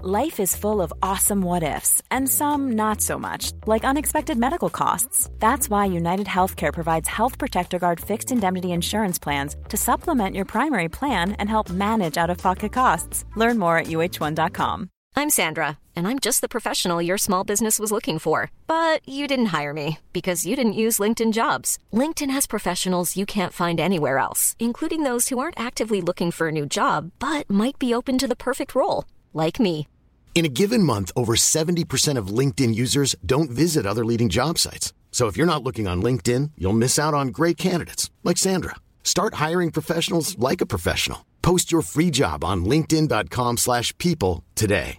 Life is full of awesome what-ifs, and some not so much, like unexpected medical costs. That's why United Healthcare provides Health Protector Guard fixed indemnity insurance plans to supplement your primary plan and help manage out-of-pocket costs. Learn more at uh1.com. I'm Sandra, and I'm just the professional your small business was looking for. But you didn't hire me because you didn't use LinkedIn Jobs. LinkedIn has professionals you can't find anywhere else, including those who aren't actively looking for a new job, but might be open to the perfect role, like me. In a given month, over 70% of LinkedIn users don't visit other leading job sites. So if you're not looking on LinkedIn, you'll miss out on great candidates like Sandra. Start hiring professionals like a professional. Post your free job on linkedin.com/people today.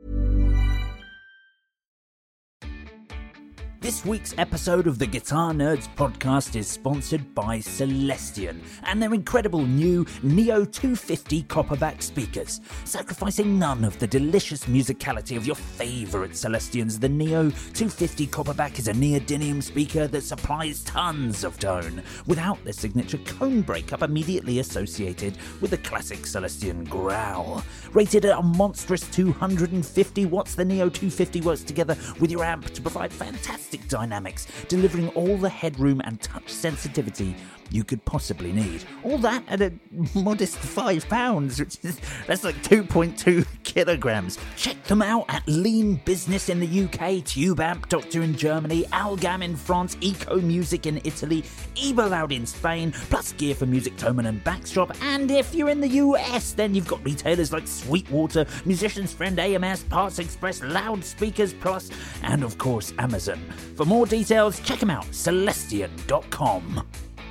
This week's episode of the Guitar Nerds podcast is sponsored by Celestion and their incredible new Neo 250 copperback speakers. Sacrificing none of the delicious musicality of your favourite Celestions, the Neo 250 copperback is a neodymium speaker that supplies tons of tone without the signature cone breakup immediately associated with the classic Celestion growl. Rated at a monstrous 250 watts, the Neo 250 works together with your amp to provide fantastic dynamics, delivering all the headroom and touch sensitivity you could possibly need. All that at a modest £5, which is, that's like 2.2 kilograms. Check them out at Lean Business in the UK, Tube Amp Doctor in Germany, Algam in France, Eco Music in Italy, Eberloud in Spain, plus Gear for Music, Thomann and Backstrop. And if you're in the US, then you've got retailers like Sweetwater, Musician's Friend AMS, Parts Express, Loudspeakers Plus, and of course Amazon. For more details, check them out, Celestion.com.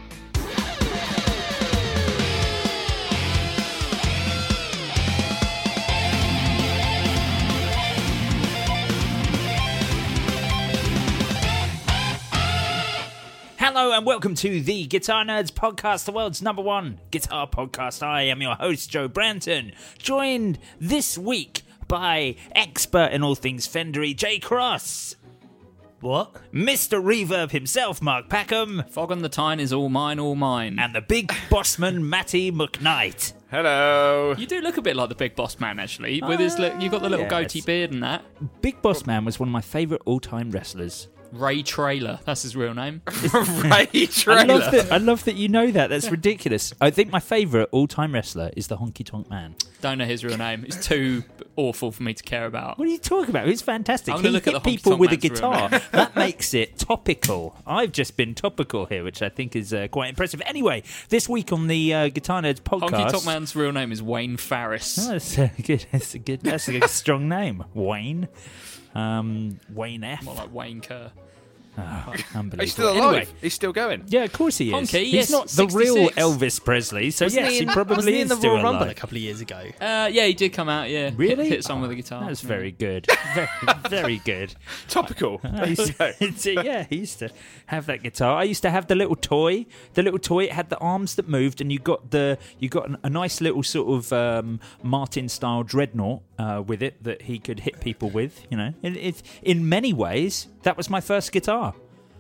Hello and welcome to the Guitar Nerds podcast, the world's #1 guitar podcast. I am your host, Joe Branton, joined this week by expert in all things Fendery, Jay Cross. What? Mr. Reverb himself, Mark Packham. Fog on the Tyne is all mine, all mine. And the big bossman, Matty McKnight. Hello. You do look a bit like the Big Boss Man, actually. With his, you've got the little goatee beard and that. Big Boss Man was one of my favourite all-time wrestlers. Ray Traylor, that's his real name. Ray Traylor. I love that you know that. That's ridiculous. I think my favourite all-time wrestler is the Honky Tonk Man. Don't know his real name. It's too awful for me to care about. What are you talking about? He's fantastic. I'm He gonna look at hit the Honky people Tonk with a Man's real guitar. That makes it topical. I've just been topical here, which I think is quite impressive. Anyway, this week on the Guitar Nerds podcast... Honky Tonk Man's real name is Wayne Farris. Oh, that's a strong name. Wayne. Wayne F. More like Wayne Kerr. Oh, unbelievable. He's still alive. Anyway, He's still going. yeah, of course he is. Honky, He's yes, not the 66. real Elvis Presley, so Wasn't yes, he he in- probably wasn't he is in the still Royal alive. Rumble a couple of years ago. Yeah, he did come out, yeah. Really? Hit someone with a guitar. That's Yeah. very good. Very, very good. Topical. I used to, he used to have that guitar. I used to have the little toy. The little toy, it had the arms that moved, and you got a nice little sort of Martin style dreadnought with it that he could hit people with. You know, in many ways, that was my first guitar.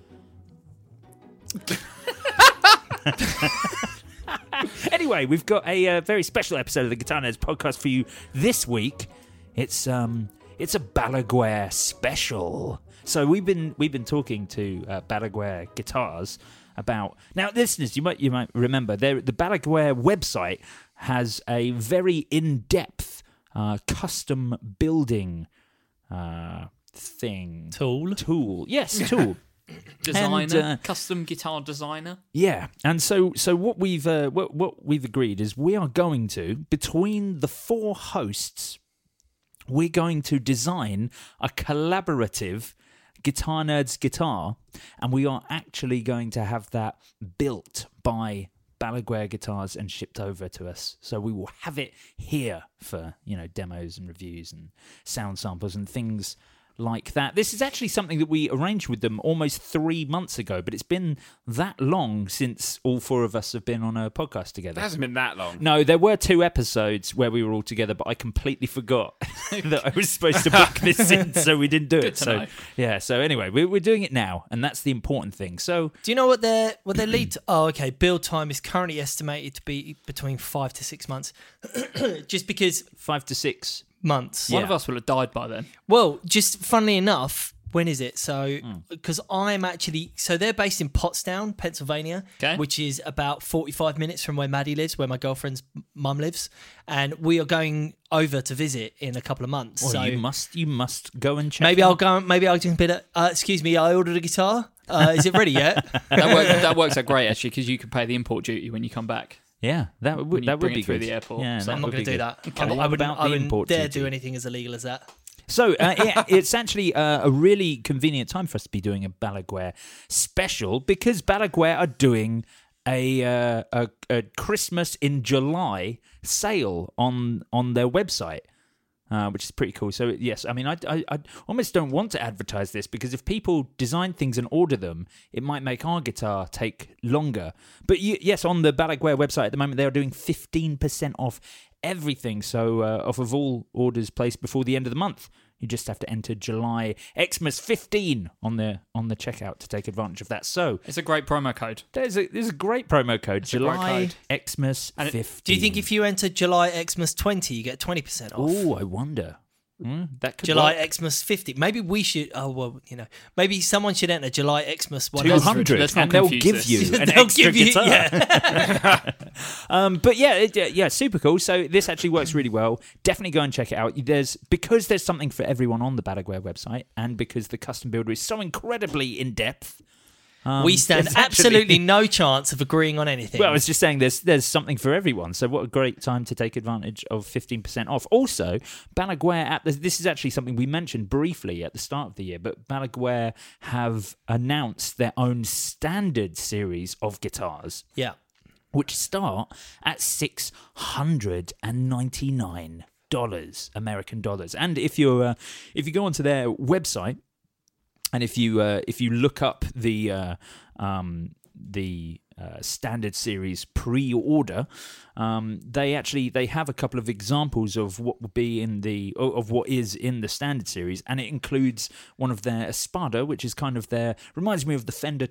Anyway, we've got a very special episode of the Guitar Nerds podcast for you this week. It's a Balaguer special. So we've been talking to Balaguer Guitars about, now listeners, you might remember the Balaguer website has a very in-depth custom building thing tool. Yes, tool. Designer, And, custom guitar designer. Yeah, and so what we've agreed is we are going to, between the 4 hosts, we're going to design a collaborative Guitar Nerds guitar, and we are actually going to have that built by Balaguer Guitars and shipped over to us. So we will have it here for, demos and reviews and sound samples and things like that. This is actually something that we arranged with them almost 3 months ago, but it's been that long since all 4 of us have been on a podcast together. It hasn't been that long. No, there were 2 episodes where we were all together, but I completely forgot that I was supposed to book this in, so we didn't do it. to know. Yeah, so anyway, we're doing it now, and that's the important thing. So, Do you know what their lead? Oh, okay. Build time is currently estimated to be between 5 to 6 months. Just because 5 to 6 months. One of us will have died by then. Well, just funnily enough, when is it? So, Hmm. because I'm actually, so they're based in Pottstown, Pennsylvania, Okay. which is about 45 minutes from where Maddie lives, where my girlfriend's mum lives, and we are going over to visit in a couple of months. Well, so you must go and check. maybe it I'll out. go. Maybe I'll just be like, excuse me, I ordered a guitar. Is it ready yet? That works out great actually because you can pay the import duty when you come back. Yeah, that When would you that bring would be it through good. the airport. Yeah, So that I'm not would going be to do good. that. Okay. I wouldn't, About I the wouldn't import dare duty. do anything as illegal as that. So it's actually a really convenient time for us to be doing a Balaguer special because Balaguer are doing a Christmas in July sale on their website. Which is pretty cool. So yes, I mean, I almost don't want to advertise this because if people design things and order them, it might make our guitar take longer. But yes, on the Balaguer website at the moment, they are doing 15% off everything. So off of all orders placed before the end of the month. You just have to enter July Xmas 15 on the checkout to take advantage of that. So It's a great promo code. there's a great promo code, a great July code. Xmas And 15. Do you think if you enter July Xmas 20, you get 20% off? Oh, I wonder. That could July work. Xmas 50. Maybe we should. Oh well, maybe someone should enter July Xmas 200, Let's not and they'll confuse give this. you an They'll extra give you- guitar. yeah. But yeah, super cool. So this actually works really well. Definitely go and check it out. Because there's something for everyone on the Balaguer website, and because the custom builder is so incredibly in depth. We stand there's actually- absolutely no chance of agreeing on anything. Well, I was just saying there's something for everyone. So what a great time to take advantage of 15% off. Also, Balaguer this is actually something we mentioned briefly at the start of the year, but Balaguer have announced their own standard series of guitars, yeah. which start at $699 American dollars. And if you go onto their website, and if you look up the standard series pre-order, they have a couple of examples of what would be of what is in the standard series, and it includes one of their Espada, which is kind of reminds me of the Fender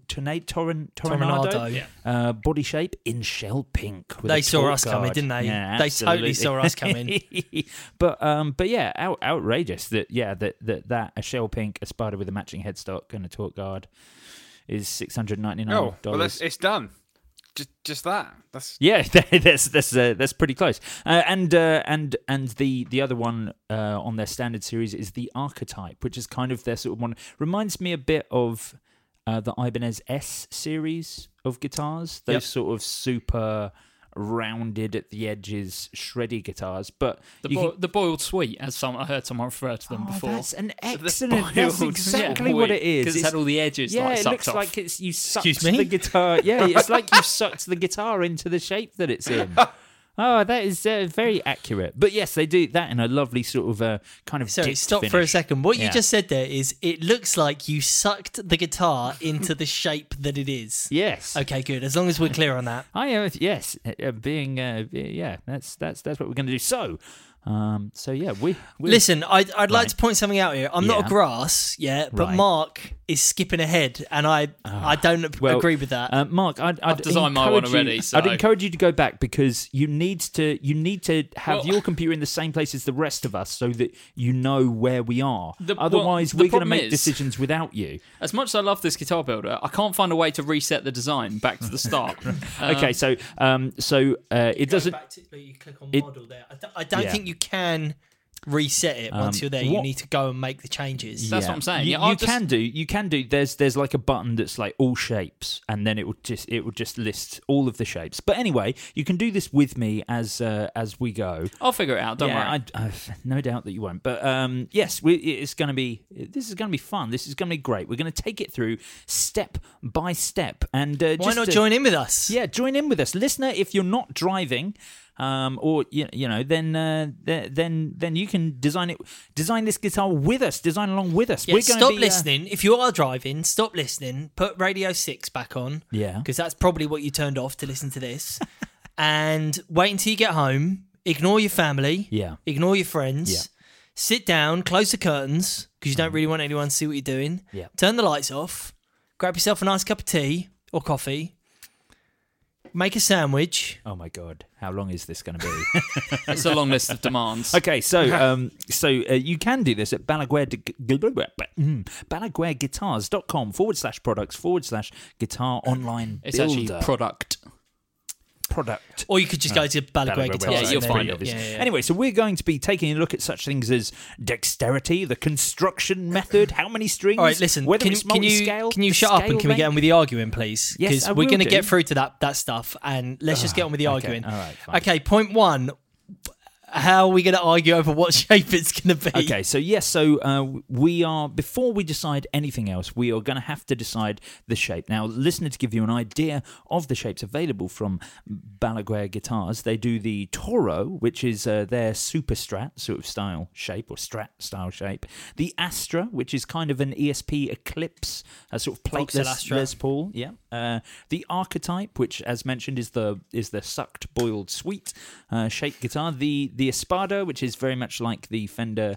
Toronado body shape in shell pink. With They a saw torque us coming, guard. didn't they? Yeah, They totally saw us coming. but yeah, outrageous that a shell pink Espada with a matching headstock and a torque guard is $699. Oh, well, it's done. Just that. That's Yeah, that's pretty close. And the other one on their standard series is the Archetype, which is kind of their sort of one. Reminds me a bit of the Ibanez S series of guitars. Those sort of super rounded at the edges, shreddy guitars. But The boiled sweet, as I heard someone refer to them before. That's an excellent. That's boiled exactly sweet, what it is. because it's had all the edges Yeah, like it sucked looks off. like you sucked Excuse me? the guitar. Yeah, it's like you sucked the guitar into the shape that it's in. Oh, that is very accurate. But yes, they do that in a lovely sort of kind of. Sorry, dipped stop for a finish. second. What you Yeah. just said there is it looks like you sucked the guitar into the shape that it is. Yes. Okay, good. As long as we're clear on that. I am. Yes. That's what we're going to do. So yeah, we Listen, I'd like Right. to point something out here. I'm not Yeah. a grass, but Right. Mark is skipping ahead, and I don't agree with that. Mark, I'd designed my one encourage you- already, so- I'd encourage you to go back because you need to have Well- your computer in the same place as the rest of us so that you know where we are. The- Otherwise, well, the we're going to problem make is- decisions without you. As much as I love this guitar builder, I can't find a way to reset the design back to the start. Okay, so it doesn't. You click on it- model there. I don't Yeah. think you can reset it once you're there. You what- need to go and make the changes. That's what I'm saying. You, Yeah, I'll you just- can do. There's like a button that's like all shapes, and then it will just list all of the shapes. But anyway, you can do this with me as we go. I'll figure it out. Don't worry. I've no doubt that you won't. But yes, this is going to be fun. This is going to be great. We're going to take it through step by step. And Why not join in with us? Yeah, join in with us, listener. If you're not driving, or then you can design this guitar with us, design along with us. Yeah, We're gonna stop be, listening. If you are driving, stop listening. Put Radio 6 back on. Yeah. Because that's probably what you turned off to listen to this. And wait until you get home. Ignore your family. Yeah. Ignore your friends. Yeah. Sit down, close the curtains, because you don't really want anyone to see what you're doing. Yeah. Turn the lights off. Grab yourself a nice cup of tea or coffee. make a sandwich. Oh my God, how long is this going to be? It's a long list of demands. Okay, so you can do this at balaguerguitars.com/products/guitar online It's builder. actually product. Or you could just go to Balaguer Balaguer Guitars. website. Yeah, you'll find it. Yeah. Anyway, so we're going to be taking a look at such things as dexterity, the construction method, how many strings. All right, listen. Whether Can it's you multi-scale, can you the shut up scale and can we get on length? with the arguing, please? Yes, Because I we're will going to do. get through to that stuff, and let's just get on with the okay, arguing. all right, fine. Okay, point one. How are we going to argue over what shape it's going to be? Okay, so we are, before we decide anything else, we are going to have to decide the shape. Now, listener, to give you an idea of the shapes available from Balaguer Guitars, they do the Toro, which is their super Strat sort of style shape, or Strat style shape. The Astra, which is kind of an ESP Eclipse, a sort of Vauxhall plateless Astra. Les Paul. Yeah. The Archetype, which, as mentioned, is the sucked boiled sweet shaped guitar. The Espada, which is very much like the Fender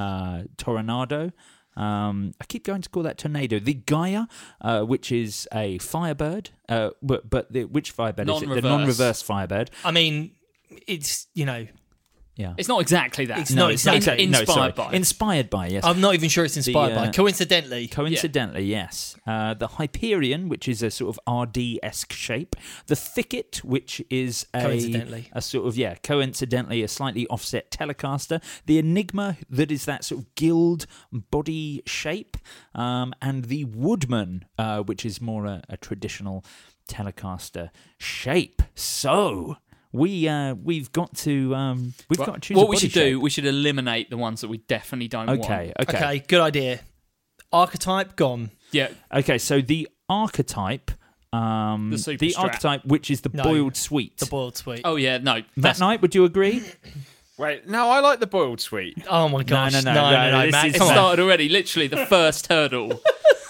Toronado. I keep going to call that Tornado. The Gaia, which is a Firebird, but which Firebird is it? The non-reverse Firebird. I mean, it's, Yeah. It's not exactly that. It's not exactly- Inspired by. Inspired by, yes. I'm not even sure it's inspired by. Coincidentally. Coincidentally, yes. The Hyperion, which is a sort of RD-esque shape. The Thicket, which is Coincidentally. a sort of, coincidentally, a slightly offset Telecaster. The Enigma, that is that sort of guild body shape. And the Woodman, which is more a traditional Telecaster shape. So we've got to choose. What a we body should shape. do, we should eliminate the ones that we definitely don't want. Okay, good idea. Archetype gone. Yeah. Okay, so the Archetype, Super Strat. Archetype, which is the No, boiled sweet. The boiled sweet. Oh yeah, no. That night, would you agree? Wait, no, I like the boiled sweet. Oh my gosh. no, Matt. this It is- Come on. started already. Literally the first hurdle.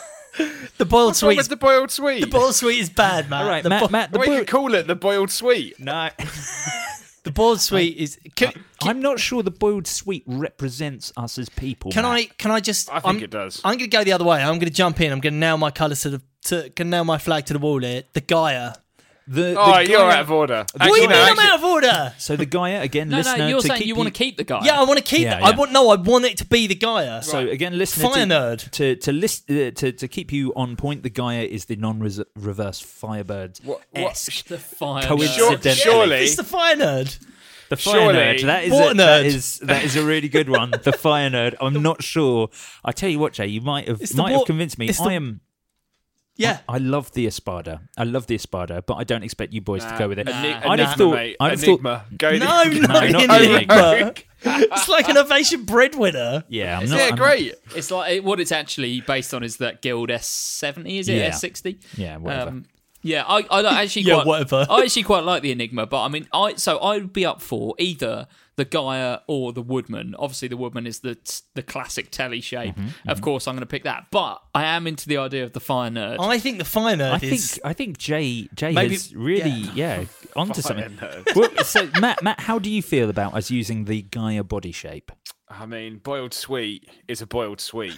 The boiled What's wrong sweet. with the boiled sweet? The boiled sweet is bad, Matt. All right, the Matt, the we boiled... could call it the boiled sweet. No, The boiled sweet is. I'm not sure the boiled sweet represents us as people. Can Matt. I just? I think it does. I'm going to go the other way. I'm going to jump in. I'm going to nail my colours can nail my flag to the wall here. The Gaia. The Oh, you're Gaia- out of order. What do you Actually, mean no, I'm out of order? So the Gaia again, No, listener. you're to saying keep you want to keep the guy. Yeah, I want to keep Yeah, it. yeah. I want it to be the Gaia. So again, listener, Fire nerd. to keep you on point, the Gaia is the non-reverse Firebird. What? The fire. Coincidentally. Surely. It's the fire nerd. The Fire Surely. Nerd. Water nerd. That is a really good one. The Fire Nerd. I'm not sure. I tell you what, Jay, you might have It's the convinced me. it's the- I am. Yeah. I love the Espada. I love the Espada, but I don't expect you boys to go with it. I'd Enigma, have thought. mate. I'd have thought. Enigma. Go No, not not the Enigma. It's like an Ovation breadwinner. Yeah, I'm not. Yeah, I'm- great. It's like what it's actually based on is that Guild S70, is it Yeah. S60? Yeah, whatever. Yeah, I actually Yeah, quite, whatever. I actually quite like the Enigma, but I mean, I would be up for either the Gaia or the Woodman. Obviously, the Woodman is the classic telly shape. Of course, I'm going to pick that. But I am into the idea of the Fire Nerd. I think the fire nerd is. I think Jay Maybe- is really onto Fire something. nerd. Well, so Matt, how do you feel about us using the Gaia body shape? I mean, boiled sweet is a boiled sweet.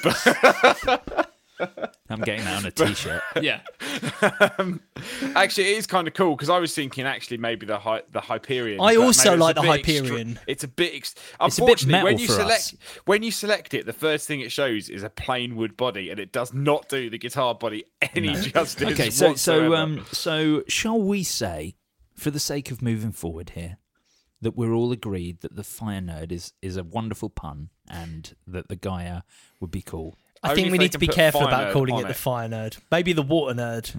I'm getting that on a t-shirt. yeah, Actually, it is kind of cool because I was thinking actually maybe the Hyperion. I but also maybe it's like a the bit Hyperion. It's a bit. It's a bit Unfortunately, when metal you for select us. when you select it, the first thing it shows is a plain wood body, and it does not do the guitar body any justice. Okay, so shall we say, for the sake of moving forward here, that we're all agreed that the Fire Nerd is a wonderful pun and that the Gaia would be cool? I Only think if we they need to can be put careful fire about nerd calling on it the it. fire nerd. Maybe the water nerd.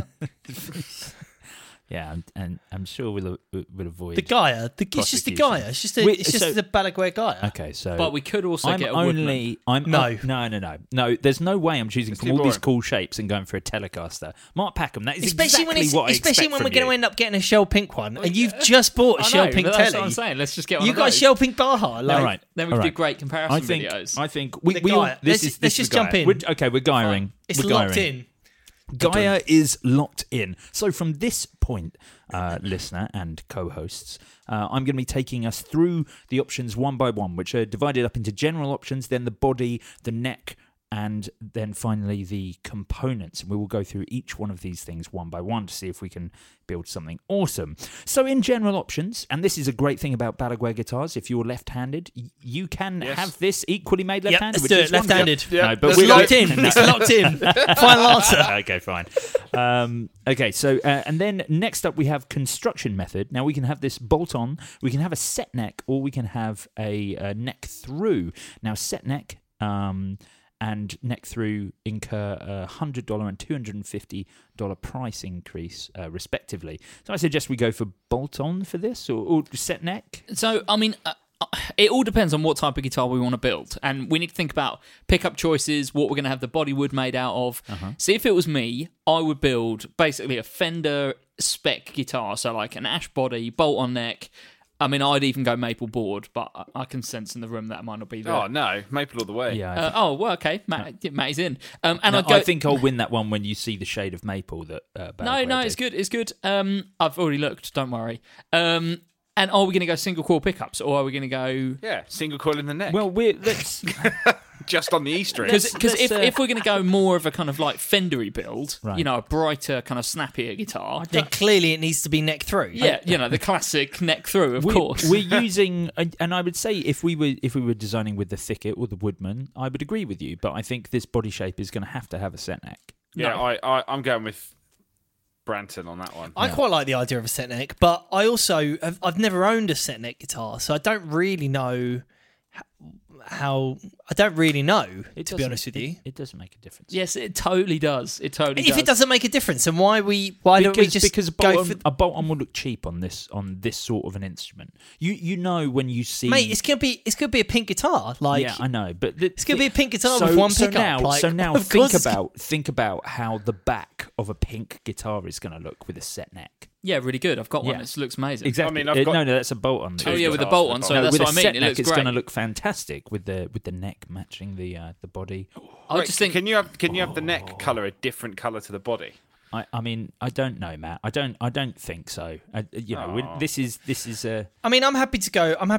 Yeah, and I'm sure we'll avoid The Gaia. It's just the prosecution. Gaia. It's just the Balaguer Gaia. Okay, so but we could also get a Woodman. No. There's no way I'm choosing from too all these boring. cool shapes and going for a Telecaster. Mark Packham, that is Especially when exactly what I expect when we're from going to you. end up getting a shell pink one, and you've just bought a shell pink but that's telly. what I'm saying. Let's just get one You of got a those. shell pink Baja. Like, All right, Then we all can do right. great comparison videos. I think The we all, Gaia. this Let's is this just is the jump Gaia. in. We're Gaiaing. It's We're locked Gaiaing. in. Gaia is locked in. So from this point, listener and co-hosts, I'm going to be taking us through the options one by one, which are divided up into general options, then the body, the neck, and then finally the components. And we will go through each one of these things one by one to see if we can build something awesome. So in general options, and this is a great thing about Balaguer guitars, if you're left-handed, you can have this equally made left-handed. Let's do it, left-handed. No, but It's locked in. It's locked in. Final answer. Okay, fine. Okay, so and then next up we have construction method. Now we can have this bolt-on, we can have a set neck, or we can have a neck through. Now set neck and neck through incur a $100 and $250 price increase, respectively. So I suggest we go for bolt-on for this, or set neck. So, I mean, it all depends on what type of guitar we want to build. And we need to think about pickup choices, what we're going to have the bodywood made out of. See, if it was me, I would build basically a Fender spec guitar. So like an ash body, bolt-on neck. I mean, I'd even go maple board, but I can sense in the room that might not be there. Oh, no. Maple all the way. Yeah. Well, okay. Matt is in. And No, I'd go, I think I'll win that one when you see the shade of maple that. Balaguer No, did. it's good. It's good. I've already looked. Don't worry. And are we going to go single coil pickups, or are we going to go? Yeah, single coil in the neck. Well, let's. Just on the E string. Because Let's, if we're going to go more of a kind of like Fendery build, Right. you know, a brighter, kind of snappier guitar. Then clearly it needs to be neck through. Yeah, you know, the classic neck through, of course. We're using, and I would say if we were designing with the Thicket or the Woodman, I would agree with you. But I think this body shape is going to have a set neck. Yeah, I'm going with Branton on that one. I quite like the idea of a set neck, but I also I've never owned a set neck guitar, so I don't really know how. I don't really know, to be honest with you. It doesn't make a difference. Yes, it totally does. It totally does. If it doesn't make a difference, then why don't we just because go for? a bolt-on will look cheap on this sort of an instrument. You know when you see, Mate, it's gonna be a pink guitar. Like, yeah, I know, but it's gonna be a pink guitar with one pickup. So now of course it's think about how the back of a pink guitar is going to look with a set neck. Yeah, really good. I've got one. Yeah. It looks amazing. Exactly. I mean, I've got no, that's a bolt-on. Oh yeah, with the guitars bolt with on. the So bolt. that's with what a I mean. set It neck, looks it's great. going to look fantastic with the neck matching the body. I Wait, just think. can you have the neck colour a different colour to the body? I mean, I don't know, Matt. I don't think so. This is a. I mean, I'm happy to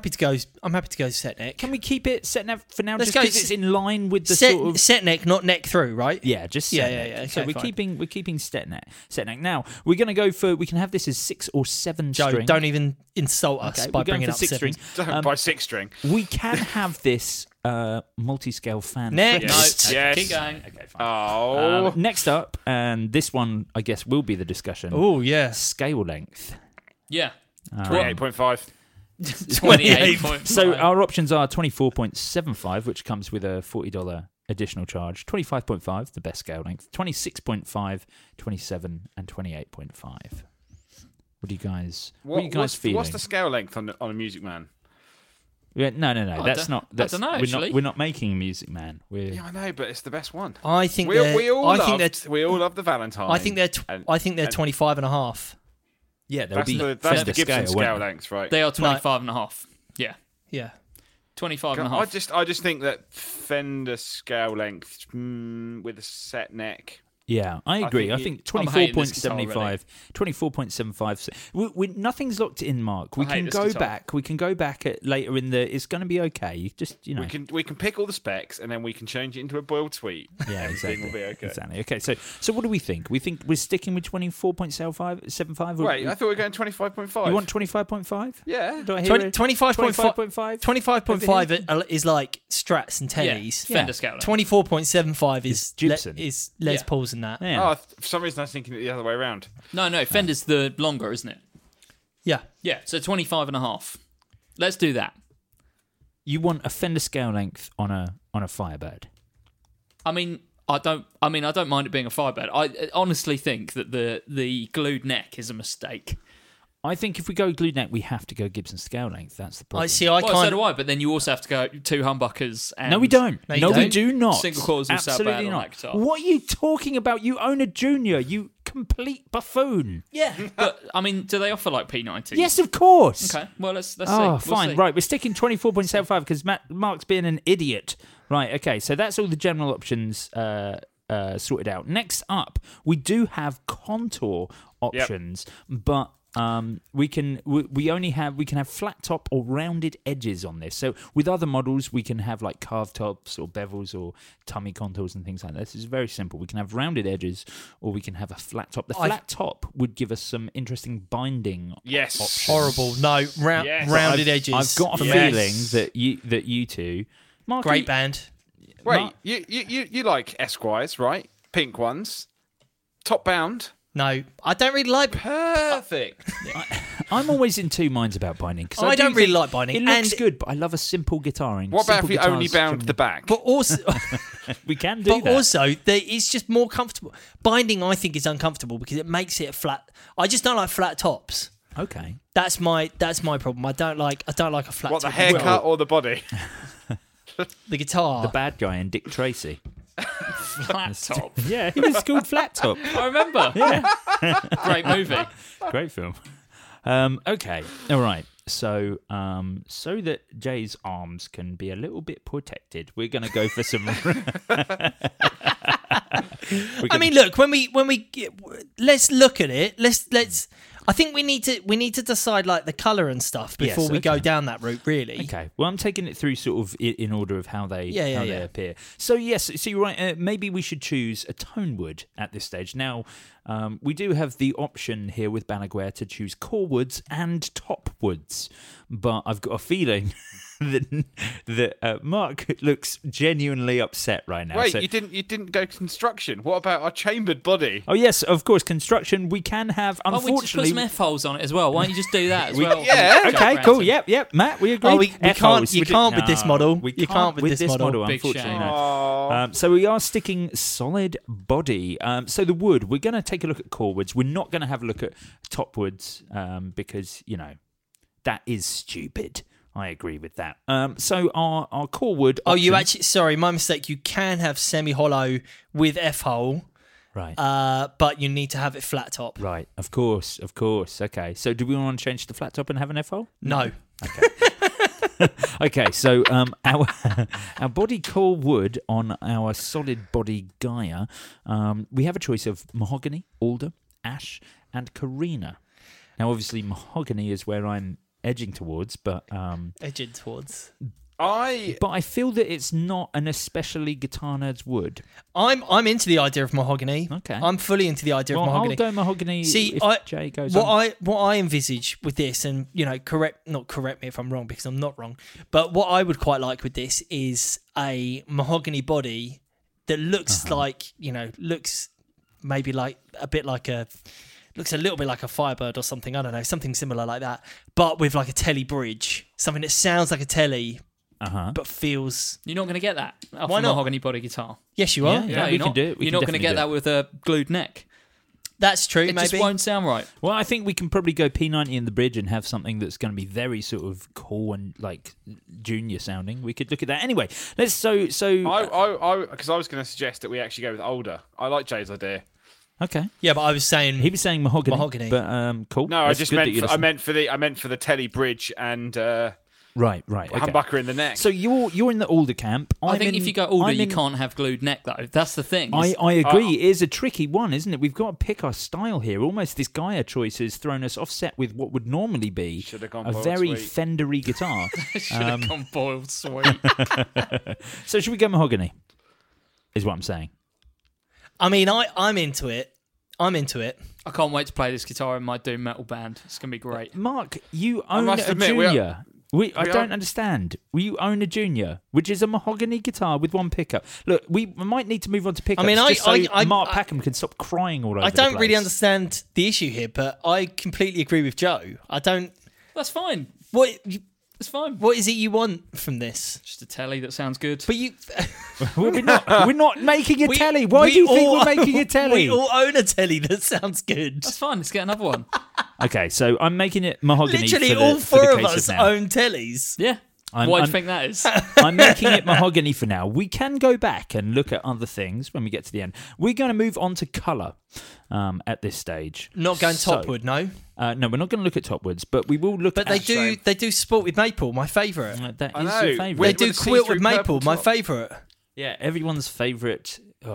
go set neck. Can we keep it set neck for now? Let's Just go because it's in line with the set, sort of. set neck, not neck through, right? Yeah, just Yeah, set yeah, neck. yeah. So Okay, we're fine. keeping set neck. Set neck. Now we're going to go for. We can have this as 6 or 7 Joe, string. don't even insult us Okay, by we're going bringing for up 6 seven. string. By 6 string. We can have this multi-scale fan. Next. fretless. No, Yes. keep going. Okay, fine. Oh. Next up, and this one I guess will be the discussion. Oh yeah. Scale length. Yeah. 28.5. 28. So our options are 24.75, which comes with a $40 additional charge, 25.5, the best scale length, 26.5, 27, and 28.5. What are you guys feeling? What's the scale length on a Music Man? Yeah, no. I That's don't- not. I That's, don't know, we're actually. not. We're not making Music Man. We're. Yeah, I know, but it's the best one. I think We they're. all I think loved, they're. we all love the Valentine. I think they're. And I think they're and 25 and a half. Yeah, there'll that's be the Fender Gibson scale, scale won't length, right? They are 25 and a half. Yeah. Yeah. 25 and a half. I just think that Fender scale length with a set neck. Yeah, I agree. I think I'm hating this guitar 24.75. 24.75. Nothing's locked in, Mark. We I hate can this go guitar. back. We can go back at later in the. It's going to be okay. Just We can pick all the specs and then we can change it into a boiled tweet. Yeah, Everything exactly. will be okay. Exactly. Okay, so what do we think? We think we're sticking with 24.75. Wait, I thought we were going 25.5. You want 25.5? Yeah. Do I hear 25.5. 25.5 is like Strats and Tellys. Yeah, Fender scale length. 24.75 is Gibson. is Les Yeah. Pauls and that. Yeah. For some reason I was thinking it the other way around. No, Fender's the longer, isn't it? Yeah. Yeah, so 25 and a half. Let's do that. You want a Fender scale length on a Firebird? I mean, I don't mind it being a Firebird. I honestly think that the glued neck is a mistake. I think if we go glued neck, we have to go Gibson scale length. That's the problem. I see. I Well, so kind do I, but then you also have to go 2 humbuckers and... No, we don't. No, you No, we don't. do not. Single coils will sound Absolutely bad on not. that guitar. What are you talking about? You own a Junior. You complete buffoon. Yeah, but, I mean, do they offer, like, P90s? Yes, of course. Okay, well, let's see. Oh, We'll fine. see. Right, we're sticking 24.75 because Mark's being an idiot. Right, okay, so that's all the general options sorted out. Next up, we do have contour options, but we can have flat top or rounded edges on this. So with other models, we can have like carved tops or bevels or tummy contours and things like that. This is very simple. We can have rounded edges or we can have a flat top. The flat top would give us some interesting binding. Yes. options. Horrible. No, rounded edges. I've got a feeling that you two, Mark, Great band. Wait, you like Esquires, right? Pink ones, top bound. No, I don't really like. Perfect. I'm always in two minds about binding. Cause I don't really think like binding. It looks And- good, but I love a simple guitaring. What about Simple if you only guitars bound the back? But also, We can do but that. also, it's just more comfortable. Binding, I think, is uncomfortable because it makes it flat. I just don't like flat tops. Okay. That's my problem. I don't like a flat What, the top. haircut or the body? The guitar. The bad guy in Dick Tracy. Flat top. Yeah, he was called Flat Top. I remember. Yeah. Great movie. Great film. Okay, all right. So, so that Jay's arms can be a little bit protected, we're going to go for some. I mean, look, when we let's look at it. Let's. I think we need to decide like the color and stuff before Yes, we go okay. down that route. Really. Okay. Well, I'm taking it through sort of in order of how they Yeah. they appear. So yes, so you're right. Maybe we should choose a tone wood at this stage. Now, we do have the option here with Balaguer to choose core woods and top woods, but I've got a feeling that Mark looks genuinely upset right now. Wait, So- you didn't go construction. What about our chambered body? Oh yes, of course. Construction. We can have. Why don't we just put Unfortunately, some F-holes on it as well? Why don't you just do that as well? yeah. Jack okay, cool. Ransom? Yep. Matt, we agree. Oh, we can't- F-holes. you We can't with this model. We You can't with this model. Big unfortunately. shame. No. So we are sticking solid body. So the wood, we're going to take a look at core woods. We're not going to have a look at top woods because that is stupid. I agree with that. So our core wood. Oh, you option- actually? Sorry, my mistake. You can have semi-hollow with F-hole, right. but you need to have it flat top. Right. Of course. Okay. So do we want to change to flat top and have an F-hole? No. Okay, so our body core wood on our solid body Gaia, we have a choice of mahogany, alder, ash, and carina. Now, obviously, mahogany is where I'm edging towards, but Edging towards. I feel that it's not an especially guitar nerd's wood. I'm into the idea of mahogany. Okay. I'm fully into the idea Well, of mahogany. I'll go mahogany. See, if Jay goes what on. I envisage with this, and not correct me if I'm wrong because I'm not wrong, but what I would quite like with this is a mahogany body that looks like looks maybe like a bit like looks a little bit like a Firebird or something. I don't know, something similar like that, but with like a telly bridge, something that sounds like a telly. But feels. You're not going to get that off Why a not? mahogany body guitar. Yes, you are. Yeah, No, we you're can not. do it. We You're can not going to definitely get do that with a glued neck. That's true. It maybe. just won't sound right. Well, I think we can probably go P90 in the bridge and have something that's going to be very sort of cool and like junior sounding. We could look at that anyway. Let's I because I was going to suggest that we actually go with older. I like Jay's idea. okay. Yeah, but I was saying He was saying mahogany. Mahogany. But cool. No, That's I just good that you meant listened. I meant for the telly bridge and Right. Okay. humbucker in the neck. So you're in the older camp. I think if you go older, you in- can't have glued neck, though. That's the thing. I agree. It is a tricky one, isn't it? We've got to pick our style here. Almost this Gaia choice has thrown us offset with what would normally be Should've gone a boiled very sweet. Fendery guitar. should have gone boiled sweet. So should we go mahogany? Is what I'm saying. I mean, I'm into it. I'm into it. I can't wait to play this guitar in my doom metal band. It's going to be great. Mark, you own must a admit, we are- junior. I don't understand. You own a junior, which is a mahogany guitar with one pickup. Look, we might need to move on to pickups. I mean, just so I- Mark Packham can stop crying all over. I don't the really place. understand the issue here, but I completely agree with Joe. I don't. That's fine. What It's fine. What is it you want from this? Just a telly that sounds good. But you. We're not making a we- telly. Why we do you think all we're making a own- telly? We all own a telly that sounds good. That's fine. Let's get another one. Okay, so I'm making it mahogany. Literally, for the, all for the four of case us now. own tellies. Yeah. I'm- Why do I'm- you think that is? I'm making it mahogany for now. We can go back and look at other things when we get to the end. We're going to move on to colour at this stage. Not going So- topwood, no. No, we're not going to look at topwoods, but we will look But at... they do sport with maple, my favourite. That I is know. your They favourite. do with a quilt with see-through maple, purple my top. favourite. Yeah, everyone's favourite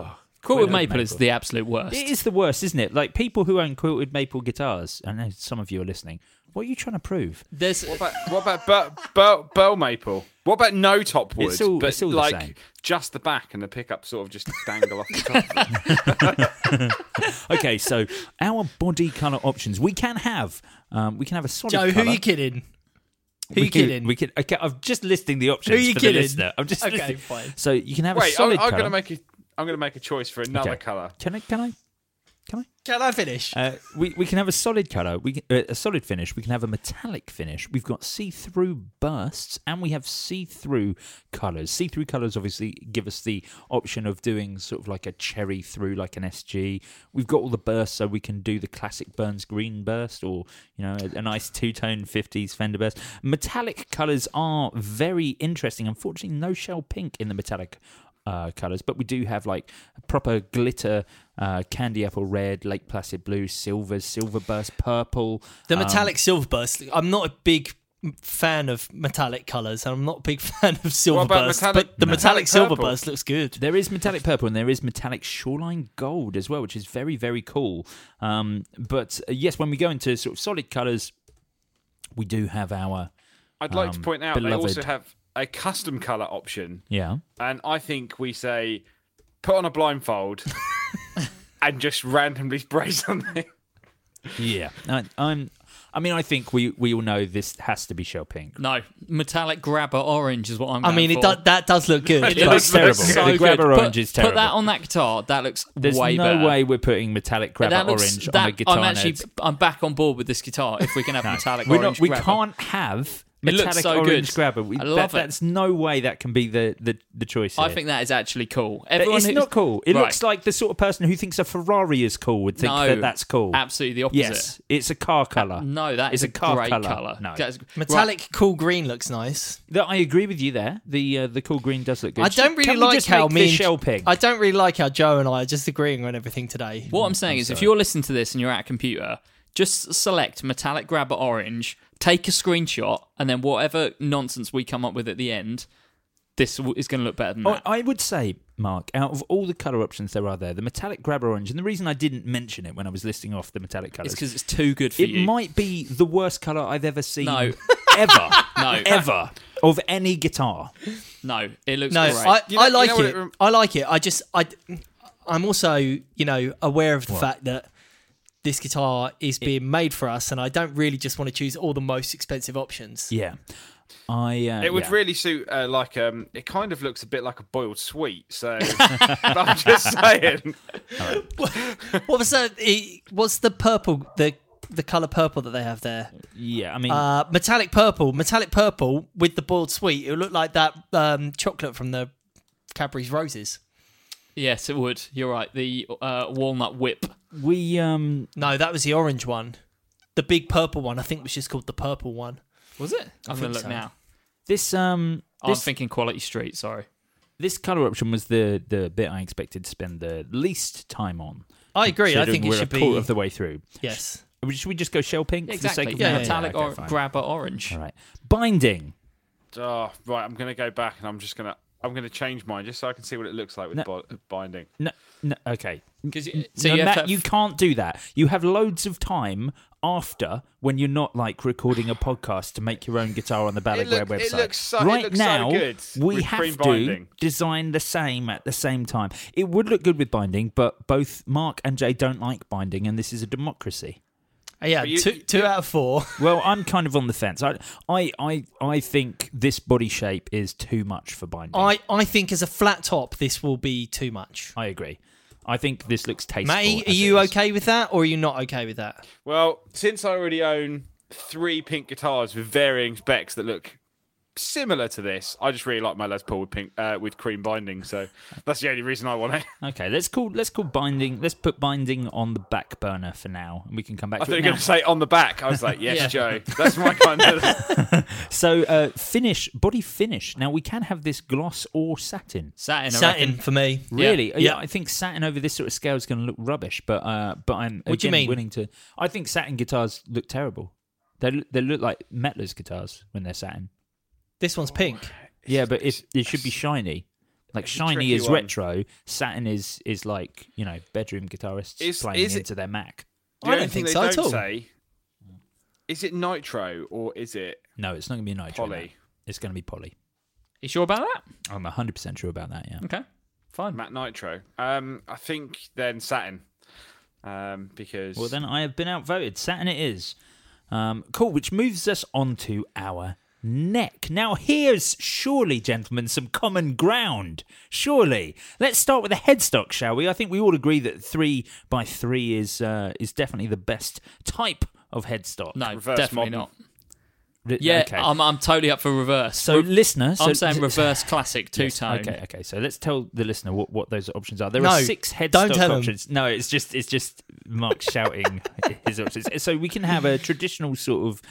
Quilted maple is the absolute worst. It is the worst, isn't it? Like, people who own quilted maple guitars, I know some of you are listening, what are you trying to prove? What about burl maple? What about no top wood? It's all but the like same. just the back and the pickup sort of just dangle off the top. Okay, so our body colour options. We can have a solid Joe, colour. who are you kidding? Who you kidding? Okay, I'm just listing the options Who are you for kidding? the listener. I'm just Okay, listing. fine. So you can have a Wait, solid I'm colour. going to make a choice for another Okay. colour. Can I? Can I finish? We can have a solid colour, a solid finish. We can have a metallic finish. We've got see-through bursts, and we have see-through colours. See-through colours obviously give us the option of doing sort of like a cherry through, like an SG. We've got all the bursts, so we can do the classic Burns Green burst, or a nice two-tone 50s Fender burst. Metallic colours are very interesting. Unfortunately, no shell pink in the metallic colours, but we do have like proper glitter, candy apple red, Lake Placid blue, silver burst purple. The metallic silver burst. I'm not a big fan of metallic colours, and I'm not a big fan of silver about burst. metallic- But the metallic silver purple? burst looks good. There is metallic purple and there is metallic shoreline gold as well, which is very, very cool. But yes, when we go into sort of solid colours, we do have our I'd like to point out they beloved. also have a custom colour option. Yeah. And I think we say, put on a blindfold and just randomly spray something. Yeah. I think we all know this has to be shell pink. No, metallic grabber orange is what I'm I going mean, for. that does look good. It but- looks terrible. So The good. grabber orange is terrible. Put that on that guitar. That looks There's way no better. way we're putting metallic grabber That looks- orange that- on a guitar. I'm back on board with this guitar. If we can have metallic we orange, we grabber. can't have It looks metallic so orange good. grabber. I love it. That's no way that can be the choice. I here. think that is actually cool. It's not cool. It Right. looks like the sort of person who thinks a Ferrari is cool would think No, that that's cool. Absolutely the opposite. Yes, it's a car colour. No, that it's is a car great colour. colour. No, That's- Metallic cool green looks nice. I agree with you there. The cool green does look good. I don't really Can we like just how make me this and- shell pink. I don't really like how Joe and I are just agreeing on everything today. What I'm saying is, if you're listening to this and you're at a computer, just select metallic grabber orange, take a screenshot, and then whatever nonsense we come up with at the end, this is going to look better than that. I would say, Mark, out of all the colour options there are there, the metallic grabber orange, and the reason I didn't mention it when I was listing off the metallic colours, It's because it's too good for it you. might be the worst colour I've ever seen. No. Ever. No. Ever. Of any guitar. No, it looks No, great. I like you know it. what it- I like it. I'm also, aware of the fact that this guitar is being made for us, and I don't really just want to choose all the most expensive options. Yeah. It would yeah. really suit, it kind of looks a bit like a boiled sweet. So I'm just saying. What was that? What's the purple? The color purple that they have there? Yeah, I mean, Metallic purple with the boiled sweet. It would look like that chocolate from the Cadbury's Roses. Yes, it would. You're right. The walnut whip. we No, that was the orange one. The big purple one, I think, was just called the purple one. Was it? I'm going think to look so. now. this I'm this thinking Quality Street, sorry. this colour option was the bit I expected to spend the least time on. I agree. I Considering think it we're should a quarter be. of the way through. Yes. Should we just go shell pink for the sake of Yeah, now? Metallic Okay, fine. grabber orange. All right. Binding. Oh, right. I'm going to go back and I'm going to change mine just so I can see what it looks like with binding. No, okay. So No, you have Matt, to have- you can't do that. You have loads of time after when you're not like recording a podcast to make your own guitar on the Ballad Web website. It looks so now, good we with have cream to binding. design the same at the same time. It would look good with binding, but both Mark and Jay don't like binding, and this is a democracy. Yeah, But you- two out of 4. Well, I'm kind of on the fence. I think this body shape is too much for binding. I think as a flat top, this will be too much. I agree. I think this looks tasteful. Matty, are as you it is. okay with that, or are you not okay with that? Well, since I already own 3 pink guitars with varying specs that look similar to this, I just really like my Les Paul with pink with cream binding. So that's the only reason I want it. Okay, let's call binding. Let's put binding on the back burner for now, and we can come back I to thought you it were now. going to say on the back. I was like, yes, Yeah. Joe. That's my kind of. So, body finish. Now we can have this gloss or satin. Satin, I Satin reckon. for me. Really? Yeah. I think satin over this sort of scale is going to look rubbish. But I'm What do you again mean? willing to. I think satin guitars look terrible. They look like Metler's guitars when they're satin. This one's pink. Yeah, but it should be shiny. Like Shiny tricky is one. retro, Saturn is like, bedroom guitarists playing into their Mac. The I only don't thing think they so at don't all. say, is it Nitro or is it No, it's not going to be Nitro. Poly? no. It's going to be Poly. You sure about that? I'm 100% sure about that, yeah. Okay, fine. Matt Nitro? I think then Saturn. Because Well, then I have been outvoted. Saturn it is. Cool, which moves us on to our neck. Now, here's surely, gentlemen, some common ground. Surely. Let's start with the headstock, shall we? I think we all agree that 3x3 is definitely the best type of headstock. No, Reverse definitely modern. not. Yeah, okay. I'm totally up for reverse. So, listener, I'm saying reverse classic two-tone. Yes, okay. So let's tell the listener what those options are. There No, are 6 headstock don't tell him. options. No, it's just Mark shouting his options. So we can have a traditional sort of,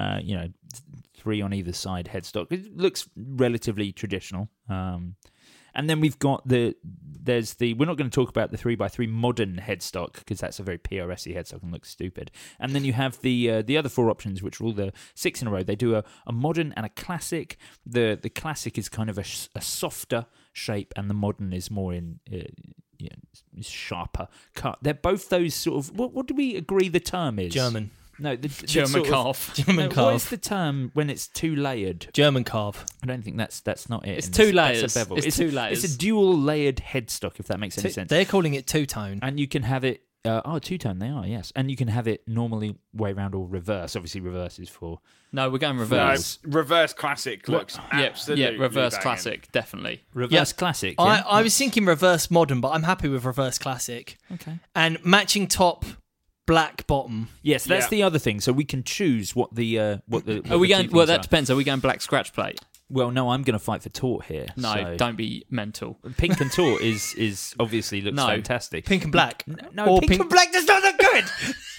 3 on either side headstock. It looks relatively traditional. And then we've got we're not going to talk about the 3x3 modern headstock because that's a very PRS-y headstock and looks stupid. And then you have the other 4 options, which are all the 6 in a row. They do a modern and a classic. The classic is kind of a softer shape, and the modern is more in sharper cut. They're both those sort of. What do we agree the term is? German. No, the German sort of- calf. German What is calf. the term when it's 2 layered? German calf. I don't think that's not it. It's in 2 this. layers. That's a bevel. It's 2 layers. It's a dual layered headstock, if that makes any sense. They're calling it two-tone. And you can have it. Two-tone they are, yes. And you can have it normally way round or reverse. Obviously, reverse is for. No, we're going No, reverse. reverse classic looks absolutely Yeah, reverse banging. classic, definitely. Reverse classic. I was thinking reverse modern, but I'm happy with reverse classic. Okay. And matching top, black bottom. Yes, that's Yeah. the other thing. So we can choose what the. Are we the going? key Well, things that are. depends. Are we going black scratch plate? Well, no, I'm going to fight for taut here. No, so. don't be mental. Pink and taut is obviously looks No. fantastic. Pink and black. No, Or pink and black does not look good.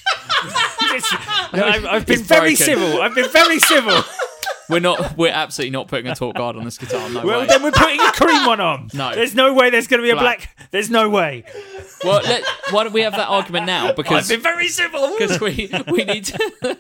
I've been It's very broken. civil. I've been very civil. We're absolutely not putting a taut guard on this guitar. No Well, way. then we're putting a cream one on. No. There's no way there's going to be a Black. black. There's no way. Well, why don't we have that argument now? I've Because been very civil. we need to.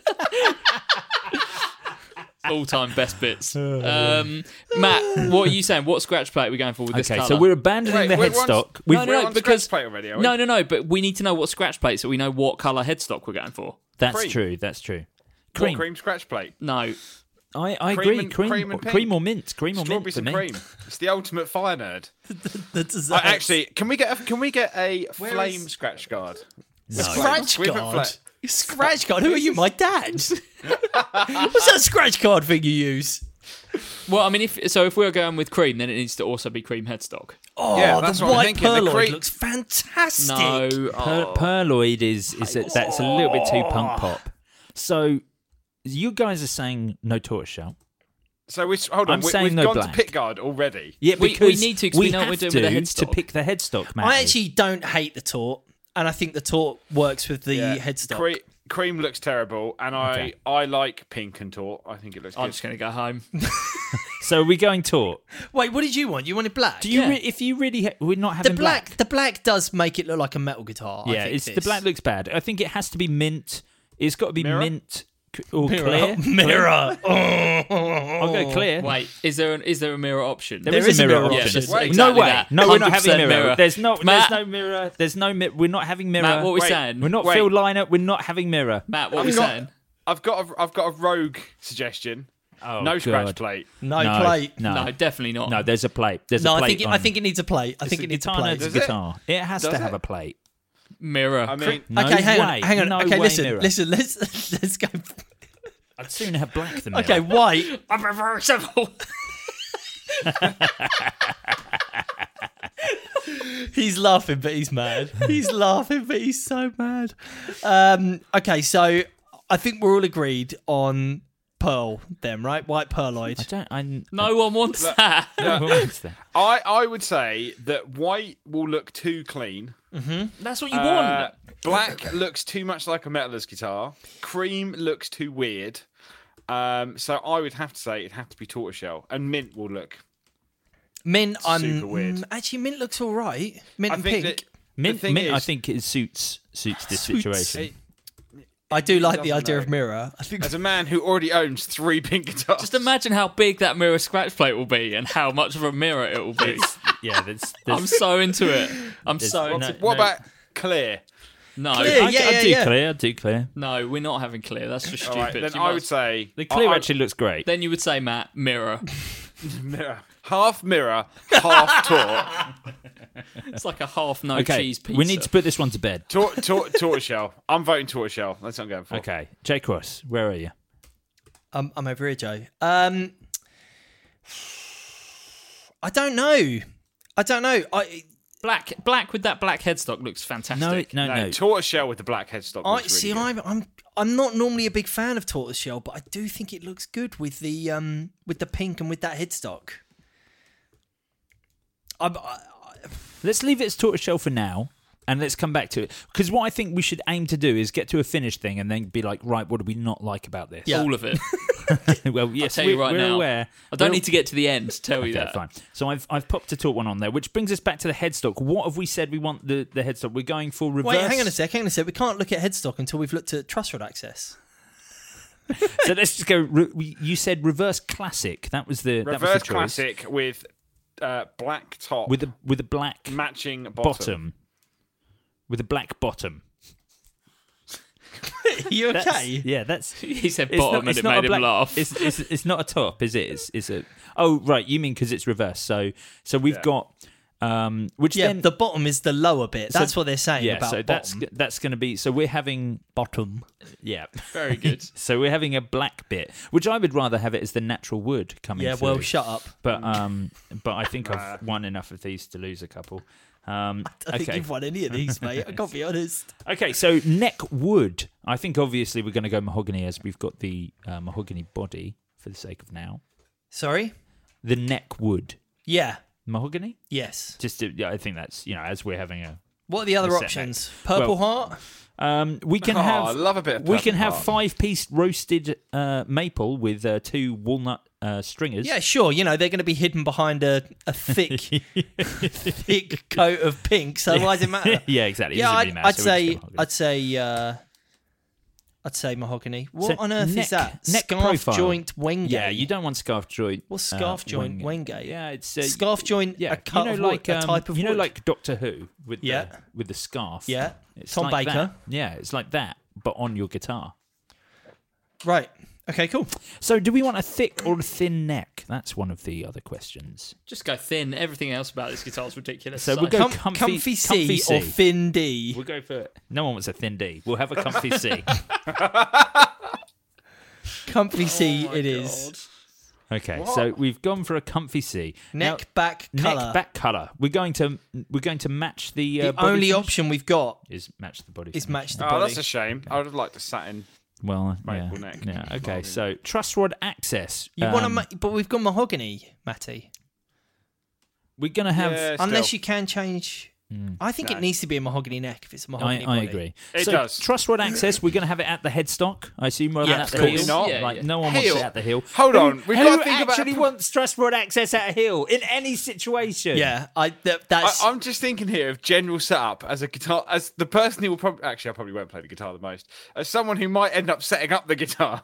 All-time best bits. Matt, what are you saying? What scratch plate are we going for with this Okay, colour? so we're abandoning Wait, the we're headstock. No, no, We're no, on because scratch plate already, are we? no, but we need to know what scratch plate so we know what colour headstock we're going for. That's Cream. true. That's true. What, cream scratch plate. No, I Cream agree. and- Cream, cream and pink. cream or mint. Cream or mint Strawberries for and me. cream. It's the ultimate fire nerd. That's Actually, can we get a flame scratch guard? scratch With a guard. flat- Scratch card? Who are you? My dad? What's that scratch card thing you use? well, I mean, if we're going with cream, then it needs to also be cream headstock. Oh, Yeah, that's the what I'm white thinking, the perloid cream- looks fantastic. No, Perloid that's a little bit too punk pop. So you guys are saying no tortoiseshell. So hold on, I'm saying we've no gone black. to pick guard already. Yeah, We because need to, 'cause we know what we're have doing with the to headstock. pick the headstock, Matt. I actually don't hate the taut, and I think the taut works with the Yeah. headstock. Cream looks terrible, and Okay. I like pink and taut. I think it looks I'm good. just going to go home. So are we going taut? Wait, what did you want? You wanted black? Do you? Yeah. If you really, we're not the having black? The black does make it look like a metal guitar. I Yeah, think the this. black looks bad. I think it has to be mint. It's got to be Mirror? mint or Mirror. clear. Mirror. I'll go clear. Wait, is there a mirror option? There is a mirror option. Yeah, just Wait. exactly No way. that. No, we're not having 100% mirror. There's no Matt, mirror. There's no mirror. We're not having mirror. Matt, what are we Wait. saying? We're not Wait. Phil Liner. We're not having mirror. Matt, what are we I've got- saying? I've got a rogue suggestion. Oh, No scratch God. plate. No, No, plate. No, No, definitely not. No, there's a plate. There's No, a I plate. think I think it needs a plate. I think it needs a guitar plate. nerds Does it? guitar. It has Does to it? have a plate. Mirror. I mean, No Okay, hang way. on, hang on. No Okay, way listen. mirror. Let's go. I'd sooner have black than mirror. Okay, white. I'm very simple. He's laughing, but he's mad. He's laughing, but he's so mad. Okay, so I think we're all agreed on pearl, then, right? White perloid. No one wants that. I would say that white will look too clean. That's what you want. Black looks too much like a metalist guitar. Cream looks too weird. So I would have to say it'd have to be tortoiseshell, and mint will look. Mint, Super weird. Actually, mint looks all right. Mint I and think pink. that Mint, thing mint I is- think it suits this Suits. situation. I do like the doesn't idea know? of mirror. I think As a man who already owns 3 pink guitars. Just imagine how big that mirror scratch plate will be and how much of a mirror it will be. Yeah, I'm so into it. I'm so into it. What about clear? No, Clear, I do clear. no, we're not having clear. That's just All stupid. right, then You I would must- say The clear I- actually looks great. Then you would say, Matt, mirror. mirror. Half mirror, half taut. It's like a half no Okay, cheese pizza. we need to put this one to bed. Tortoiseshell. I'm voting tortoiseshell. That's what I'm going for. Okay, J Cross, where are you? I'm over here, Joe. I don't know. black with that black headstock looks fantastic. No. Tortoiseshell with the black headstock. I looks see. really good. I'm not normally a big fan of tortoiseshell, but I do think it looks good with the pink and with that headstock. Let's leave it as tortoiseshell for now, and let's come back to it. Because what I think we should aim to do is get to a finished thing and then be like, right, what do we not like about this? Yeah. All of it. Well, yes, I'll tell you right we're now. aware. I don't need to get to the end to tell you Okay, that. fine. So I've popped a taut one on there, which brings us back to the headstock. What have we said we want the headstock? We're going for reverse. Wait, hang on a sec. We can't look at headstock until we've looked at truss rod access. So let's just go. You said reverse classic. That was the Reverse that was the choice. classic with black top with a black matching bottom. With a black bottom. Are you That's- okay? Yeah, that's. He said It's bottom not- it's and it not a made him black- laugh. It's not a top, is it? It's a. Oh right, you mean because it's reverse. So we've got which Yeah, then the bottom is the lower bit. That's what they're saying yeah. about So bottom. that's going to be. So we're having bottom. yeah. Very good. So we're having a black bit, which I would rather have it as the natural wood coming. Yeah, through. well, shut up. But I think I've won enough of these to lose a couple. I don't think you've won any of these, mate. I can't be honest. Okay, so neck wood. I think obviously we're going to go mahogany as we've got the mahogany body for the sake of now. Sorry? The neck wood. Yeah. Mahogany? Yes. Just to, yeah, I think that's, as we're having a... What are the other The set options? Purple Well, heart? we can Oh, have... I love a bit of We purple can have heart. 5-piece roasted maple with 2 walnut stringers. Yeah, sure. They're going to be hidden behind a thick, thick coat of pink. So why does it matter? Yeah, exactly. It Yeah, doesn't really matter, I'd so we'll just say, go mahogany. I'd say mahogany. What So on earth neck- is that? neck Scarf profile. joint wenge. Yeah, you don't want scarf joint. What's scarf joint wenge? Yeah, it's Scarf joint. Yeah, a cut of wood, a type of wood. like Doctor Who with Yeah. the scarf. Yeah. It's Tom like Baker. that. Yeah, it's like that, but on your guitar. Right. Okay. Cool. So, do we want a thick or a thin neck? That's one of the other questions. Just go thin. Everything else about this guitar is ridiculous. So we'll go Comfy C C. or thin D. We'll go for. No one wants a thin D. We'll have a comfy C. Comfy C. It is. Okay, so we've gone for a comfy C. Neck Now, back colour. Neck back colour. We're going to match the. The body only finish. option we've got is match the body. is finish. match the Oh, body. that's a shame. I would have liked a satin. Well, maple yeah. neck. Yeah. Okay. Mahogany. So truss rod access. You want to, but we've got mahogany, Matty. We're gonna have. Yeah, Unless still. you can change. I think No. it needs to be a mahogany neck if it's a mahogany I body. agree. It so, does. Truss rod access. We're going to have it at the headstock. I assume rather Yeah, than at of the course. heel. Not. Yeah, Like yeah. no one wants Heel. it at the heel. Hold on, we've got to think about. actually wants truss rod access at a heel in any situation? Yeah, that's. I'm just thinking here of general setup as a guitar, as the person who will probably I probably won't play the guitar the most, as someone who might end up setting up the guitar.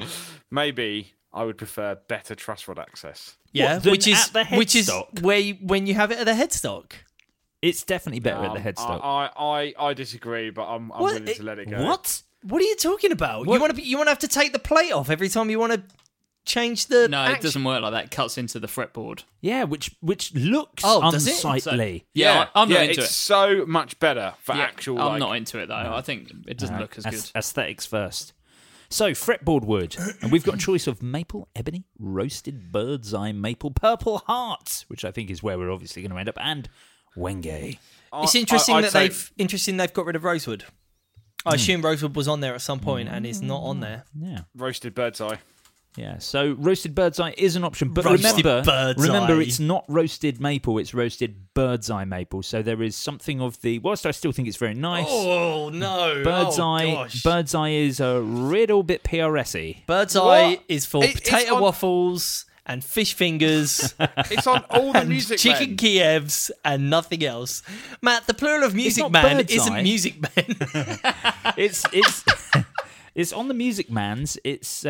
Maybe I would prefer better truss rod access. yeah, What, than which is at the which is headstock? where when you have it at the headstock. It's definitely better at the headstock. I disagree, but I'm What? willing to let it go. What? What are you talking about? What? You want to have to take the plate off every time you want to change the. No, it action? doesn't work like that. It cuts into the fretboard. Yeah, which looks Oh, does it? unsightly. Yeah, I'm not into it's it. so much better for Yeah, actual. I'm like, not into it though. I think it doesn't look as good. Aesthetics first. So, fretboard wood. And we've got a choice of maple, ebony, roasted bird's eye maple, purple heart, which I think is where we're obviously going to end up, and wenge. It's interesting I'd that say- they've got rid of rosewood. I assume rosewood was on there at some point and is not on there. Yeah. roasted bird's eye. Yeah, so roasted bird's eye is an option, but Roasted remember, bird's eye. it's not roasted maple; it's roasted bird's eye maple. So there is something of the. Whilst I still think it's very nice, Oh no! bird's Oh, eye, gosh. bird's eye is a little bit PRS-y. Bird's What? eye is for It's potato on- waffles and fish fingers It's on all the and music. chicken Men. Kievs and nothing else. Matt, the plural of Music not Man bird's isn't eye. Music Man. It's It's on the Music Man's. It's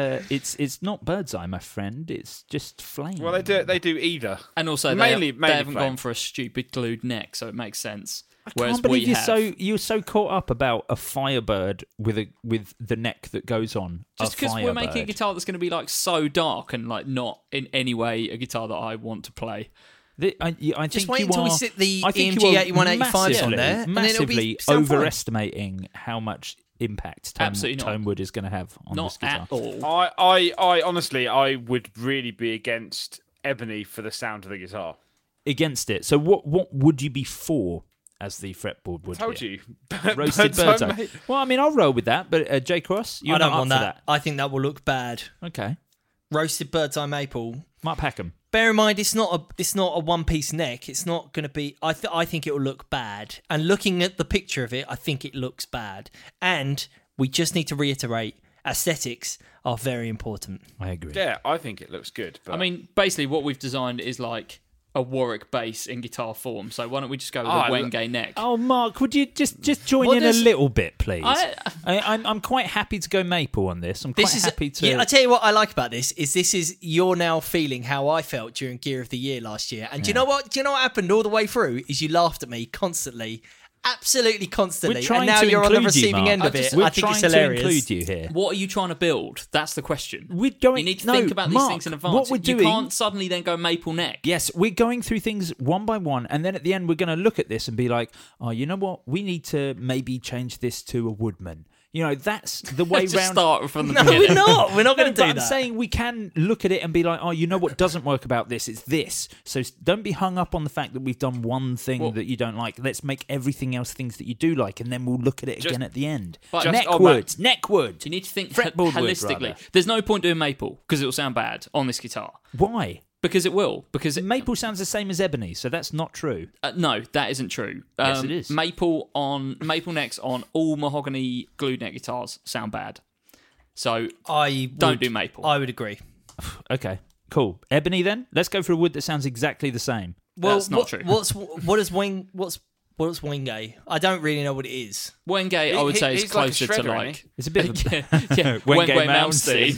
not Birdseye, my friend. It's just flame. Well, they do either. And also, mainly they haven't flame. gone for a stupid glued neck, so it makes sense. I Whereas can't believe we you're so caught up about a Firebird with the neck that goes on. Just because we're making a guitar that's going to be like so dark and like not in any way a guitar that I want to play. I think Just wait you until are, we sit the I think EMG you are 8185 on there, and then it'll massively be sound fine. overestimating how much impact Absolutely not. Tonewood is going to have on this Not guitar. at all. I honestly, I would really be against Ebony for the sound of the guitar. Against it. So what would you be for as the fretboard would I told here? you. Roasted bird's eye. Well, I mean, I'll roll with that, but J Cross, you're I don't not want up for that. I think that will look bad. Okay. Roasted bird's eye maple. Mark Packham. Bear in mind, it's not a one piece neck. It's not going to be. I think it will look bad. And looking at the picture of it, I think it looks bad. And we just need to reiterate: aesthetics are very important. I agree. Yeah, I think it looks good. But I mean, basically, what we've designed is like a Warwick bass in guitar form. So why don't we just go with a Wenge neck? Oh, Mark, would you just join What in does- a little bit, please? I- I'm quite happy to go maple on this. I'm quite happy to. Yeah, I tell you what I like about this is you're now feeling how I felt during Gear of the Year last year. And do you know what? Do you know what happened all the way through? Is you laughed at me constantly. Absolutely constantly. We're trying And now to you're on the include you, receiving Mark. end of it. We're I think trying it's to hilarious. include you here. What are you trying to build? That's the question. We're going. You need to no, think about these Mark, things in advance. What we're You doing, can't suddenly then go maple neck. Yes, we're going through things one by one, and then at the end, we're going to look at this and be like, "Oh, you know what? We need to maybe change this to a Woodman." You know, that's the way Just round. start from the No, beginning. we're not. We're not going to do I'm that. saying we can look at it and be like, "Oh, you know what doesn't work about this? It's this." So don't be hung up on the fact that we've done one thing that you don't like. Let's make everything else things that you do like, and then we'll look at it again at the end. But- Neckwood. You need to think Fretboard wood, holistically. rather. There's no point doing maple because it will sound bad on this guitar. Why? Because it will. Because Maple sounds the same as ebony, so that's not true. no, that isn't true. Yes, it is. Maple necks on all mahogany glued neck guitars sound bad. So don't do maple. I would agree. Okay, cool. Ebony then? Let's go for a wood that sounds exactly the same. Well, That's not true. What is Wenge? I don't really know what it is. Wenge, I would say, is he's like a closer to shredder, like. ain't It's a bit of a... yeah, Wenge Malmsteen.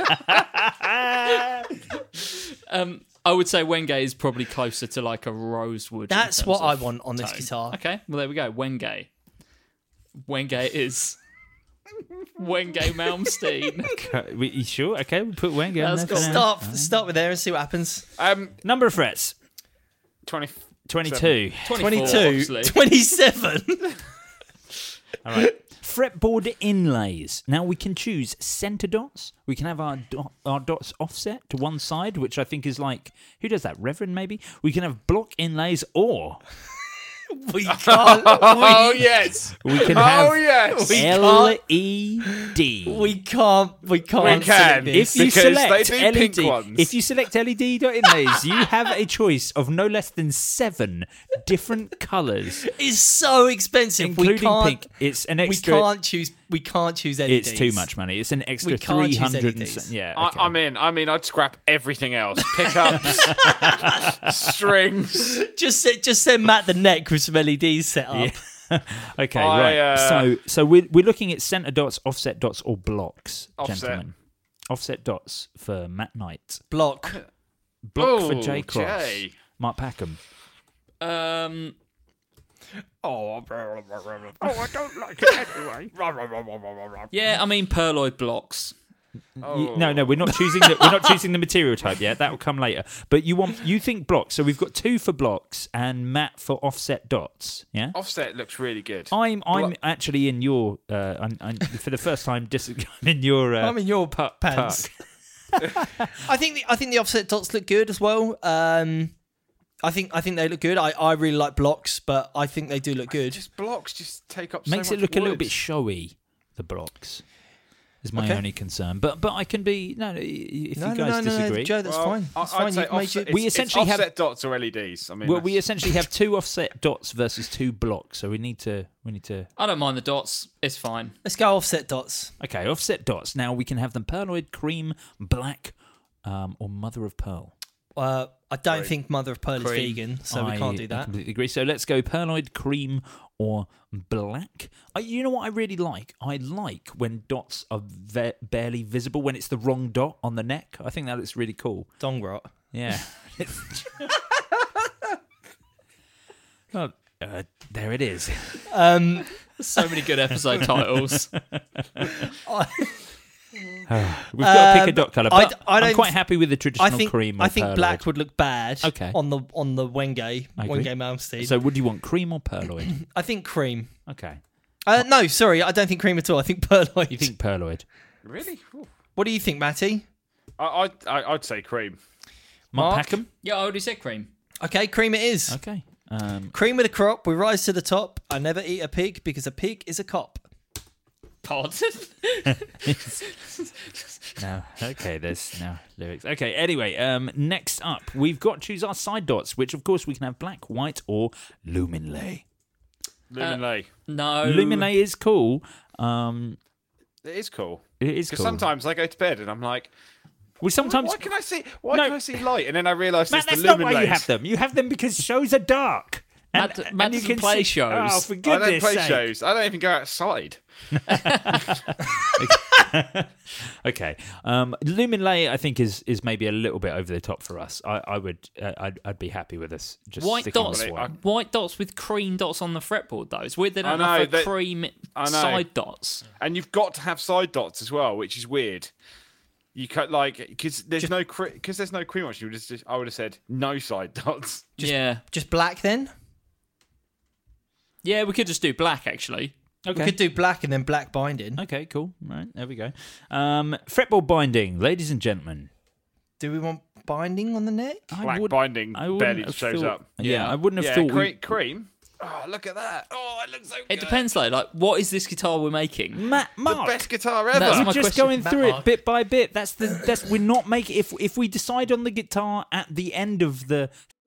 Malmsteen. I would say Wenge is probably closer to like a rosewood. in That's terms what I of want on this tone. guitar. Okay, well there we go. Wenge. Wenge is Wenge Malmsteen. You sure? Okay, we'll put Wenge on That's there. got- for now. Start with there and see what happens. Number of frets. 20. 22. 24, 22, obviously. 27. All right. Fretboard inlays. Now we can choose center dots. We can have our dots offset to one side, which I think is like, who does that? Reverend, maybe? We can have block inlays, or We can't. Oh, yes. we can have Oh, yes. LED. We can't. We select can. this. If you Because select they do pink LED, ones. if you select LED dot inlays, you have a choice of no less than 7 different colours, It's so expensive. including we can't, pink. It's an extra. We can't choose LEDs. It's too much money. It's an extra We can't choose 300. LEDs. Yeah, okay. I'm in. I'd scrap everything else. Pickups, strings. Just send Matt the neck with some LEDs set up. Okay, I, right. So we're looking at center dots, offset dots, or blocks, Offset. gentlemen. Offset dots for Matt Knight. Block. Block for Oh, J Cross. Jay. Mark Packham. I don't like it anyway. Yeah, I mean perloid blocks. No, we're not choosing the we're not choosing the material type yet. That will come later. But you think blocks. So we've got 2 for blocks and Matt for offset dots. Yeah. Offset looks really good. I'm actually in your I'm for the first time I'm in your I'm in your pants. I think the offset dots look good as well. I think they look good. I really like blocks, but I think they do look good. Just blocks just take up makes so it much look a little wood. bit showy. The blocks is my Okay. only concern. But I can be if No, you guys disagree. Joe, that's fine. That's fine. I'd say You've made offset, your- We essentially it's have- offset dots or LEDs. I mean, Well, we that's- essentially have 2 offset dots versus 2 blocks, so we need to. I don't mind the dots. It's fine. Let's go offset dots. Okay, offset dots. Now we can have them perloid, cream, black, or mother of pearl. I don't think mother of pearl is vegan, so we can't do I that. completely agree. So let's go pearloid, cream, or black. You know what I really like? I like when dots are barely visible, when it's the wrong dot on the neck. I think that looks really cool. Dong rot. Yeah. Well, there it is. So many good episode titles. We've got to pick a dot colour, but I'm quite happy with the traditional cream. I think black would look bad. Okay. On the Wenge Malmsteen. So, would you want cream or pearloid? I think cream. Okay. No, sorry, I don't think cream at all. I think pearloid. You think pearloid? Really? Ooh. What do you think, Matty? I'd say cream. Mark Mark? Packham? Yeah, I already said cream. Okay, cream it is. Okay. Cream with a crop. We rise to the top. I never eat a pig because a pig is a cop. Pardon? No. Okay, there's no lyrics. Okay, anyway, next up, we've got to choose our side dots, which, of course, we can have black, white, or lumen lay. Lumen lay. No. Lumen lay is cool. It is cool. It is Because cool. sometimes I go to bed and I'm like, Well, sometimes... why can I see light? And then I realise Matt, it's that's the not lumen why you lays. have them. You have them because shows are dark. Matt doesn't play shows. Oh, for I don't goodness play sake. shows. I don't even go outside. Okay. Lumen lay, I think, is maybe a little bit over the top for us. I'd be happy with us just White sticking dots, with white. white dots with cream dots on the fretboard, though. It's weird they don't I know, offer cream I know. side dots. And you've got to have side dots as well, which is weird. You cut because there's no cream option. I would have said no side dots. Just black then? Yeah, we could just do black, actually. We could do black and then black binding. Okay, cool. Right, there we go. Fretboard binding, ladies and gentlemen. Do we want binding on the neck? Black binding barely shows up. Yeah, I wouldn't have thought. Cream. Oh, look at that. Oh, it looks so good. It depends, though. Like, what is this guitar we're making? Mark, The best guitar ever. That's we're my just question. going through Mark. it bit by bit. That's we're not making. If we decide on the guitar at the end of the.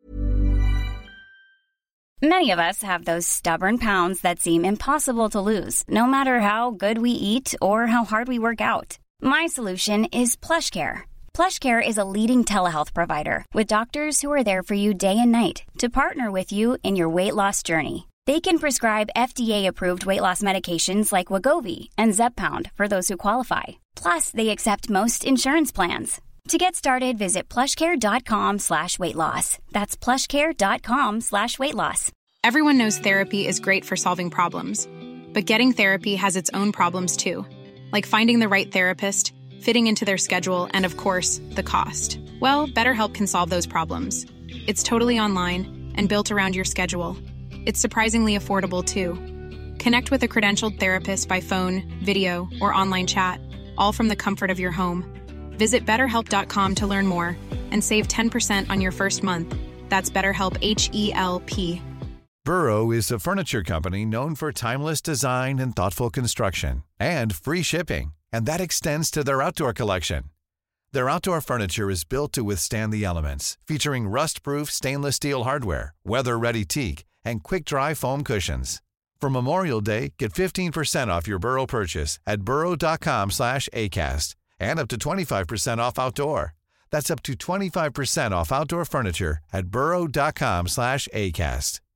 Many of us have those stubborn pounds that seem impossible to lose, no matter how good we eat or how hard we work out. My solution is PlushCare. PlushCare is a leading telehealth provider with doctors who are there for you day and night to partner with you in your weight loss journey. They can prescribe FDA-approved weight loss medications like Wegovy and Zepbound for those who qualify. Plus, they accept most insurance plans. To get started, visit plushcare.com/weightloss. That's plushcare.com/weightloss. Everyone knows therapy is great for solving problems, but getting therapy has its own problems too, like finding the right therapist, fitting into their schedule, and of course, the cost. Well, BetterHelp can solve those problems. It's totally online and built around your schedule. It's surprisingly affordable too. Connect with a credentialed therapist by phone, video, or online chat, all from the comfort of your home. Visit BetterHelp.com to learn more and save 10% on your first month. That's BetterHelp, H-E-L-P. Burrow is a furniture company known for timeless design and thoughtful construction, and free shipping, and that extends to their outdoor collection. Their outdoor furniture is built to withstand the elements, featuring rust-proof stainless steel hardware, weather-ready teak, and quick-dry foam cushions. For Memorial Day, get 15% off your Burrow purchase at burrow.com/ACAST, and up to 25% off outdoor. That's up to 25% off outdoor furniture at burrow.com/ACAST.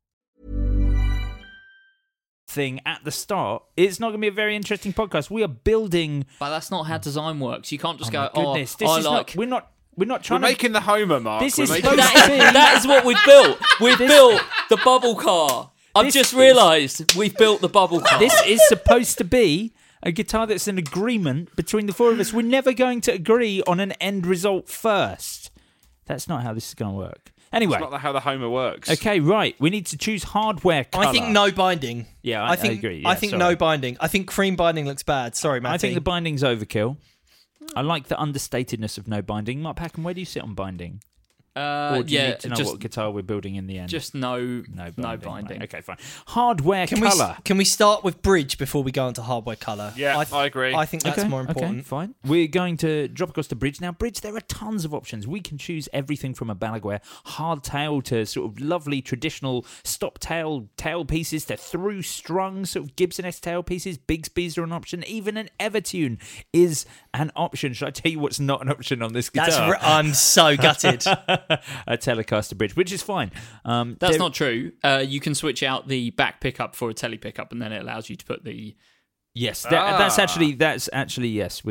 Thing at the start, it's not going to be a very interesting podcast. We are building. But that's not how design works. You can't just go, Goodness, this I is like... not. We're not trying We're to making the Homer, Mark. This We're is making supposed the- to be. That is what we've built. We've built the bubble car. I've This just is- realised we've built the bubble car. This is supposed to be a guitar that's an agreement between the four of us. We're never going to agree on an end result first. That's not how this is going to work. Anyway, It's not how the Homer works. okay, right. We need to choose hardware colour. I think no binding. Yeah, I think agree. I Yeah, think sorry. no binding. I think cream binding looks bad. Sorry, Matty. I think the binding's overkill. I like the understatedness of no binding. Mark Packham, where do you sit on binding? Or do you need to know what guitar we're building in the end? Just no Right. binding. Okay, fine. Hardware Can colour. we start with bridge before we go into hardware colour? Yeah, I agree. I think that's more important. Okay, fine. We're going to drop across to bridge. Now, bridge, there are tons of options. We can choose everything from a Balaguer hardtail to sort of lovely traditional stop tail pieces to through strung sort of Gibson-esque tail pieces. Bigsby's are an option. Even an Evertune is an option. Should I tell you what's not an option on this guitar? I'm so gutted. a Telecaster bridge, which is fine. That's not true. You can switch out the back pickup for a tele pickup, and then it allows you to put the. Yes, that's actually yes.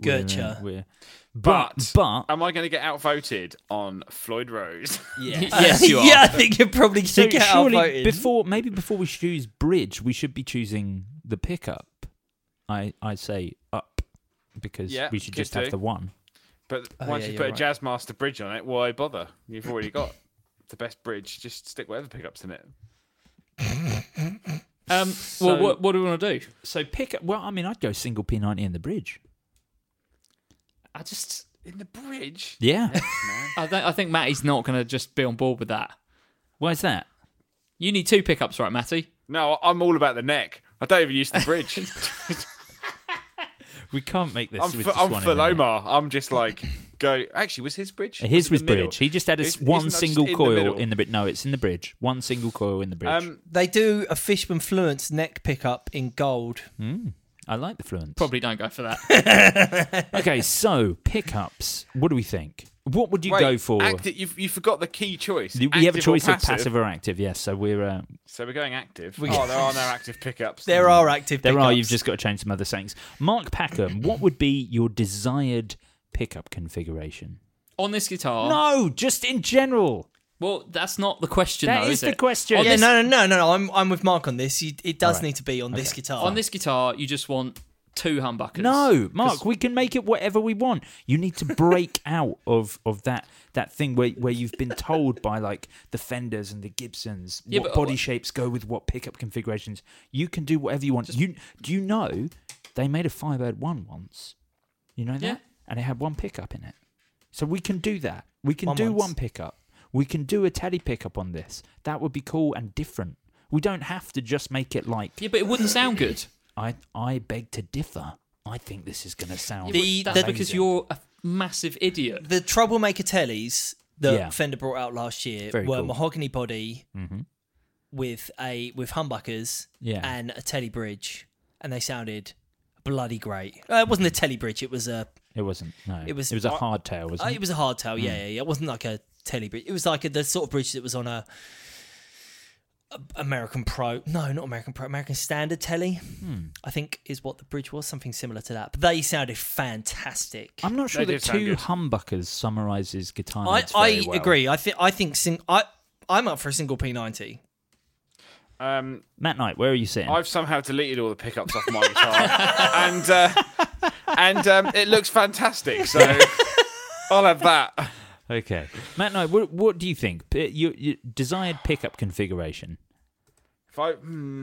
But am I going to get outvoted on Floyd Rose? Yes, you are. Yeah, I think you're probably going to get outvoted. before we choose bridge, we should be choosing the pickup. I say up because we should just have the one. But once you put a Jazzmaster bridge on it, why bother? You've already got the best bridge. Just stick whatever pickups in it. Well, what do we want to do? So pick up. Well, I mean, I'd go single P90 in the bridge. In the bridge? Yeah. I think Matty's not going to just be on board with that. Why is that? You need 2 pickups, right, Matty? No, I'm all about the neck. I don't even use the bridge. We can't make this. I'm full Omar. I'm just like, go. Actually, was his bridge? His was bridge. He just had one single coil in the bridge. No, it's in the bridge. One single coil in the bridge. They do a Fishman Fluence neck pickup in gold. I like the Fluence. Probably don't go for that. Okay, so pickups. What do we think? What would you go for? You forgot the key choice. We have a choice of passive or active. Yes, so we're. So we're going active. There are no active pickups. There are active pickups. There are. You've just got to change some other settings. Mark Packham, what would be your desired pickup configuration? On this guitar? No, just in general. Well, that's not the question, That though, is is it? the question. Yeah, no. I'm with Mark on this. It does need to be on this guitar. On this guitar, you just want 2 humbuckers. No, Mark, we can make it whatever we want. You need to break out of that thing where you've been told by like the Fenders and the Gibsons what body shapes go with what pickup configurations. You can do whatever you want. Do you know they made a Firebird 1 once? You know that? Yeah. And it had 1 pickup in it. So we can do that. We can do 1 pickup. We can do a tele pickup on this. That would be cool and different. We don't have to just make it like... Yeah, but it wouldn't sound good. I beg to differ. I think this is going to sound... That's because you're a massive idiot. The Troublemaker tellies that Fender brought out last year were cool. mahogany body with humbuckers and a tele bridge, and they sounded bloody great. It wasn't a tele bridge. It was a... It wasn't. No. It was a hardtail, wasn't it? It was a hardtail. Yeah. It wasn't like a tele bridge. It was like the sort of bridge that was on a American Pro. No, not American Pro. American Standard telly. I think is what the bridge was. Something similar to that. But they sounded fantastic. I'm not sure that 2 humbuckers summarises guitar notes I very well. agree. I think I'm up for a single P90. Matt Knight, where are you sitting? I've somehow deleted all the pickups off my guitar, and it looks fantastic. So I'll have that. Okay, Matt Knight, what do you think? Your desired pickup configuration? If I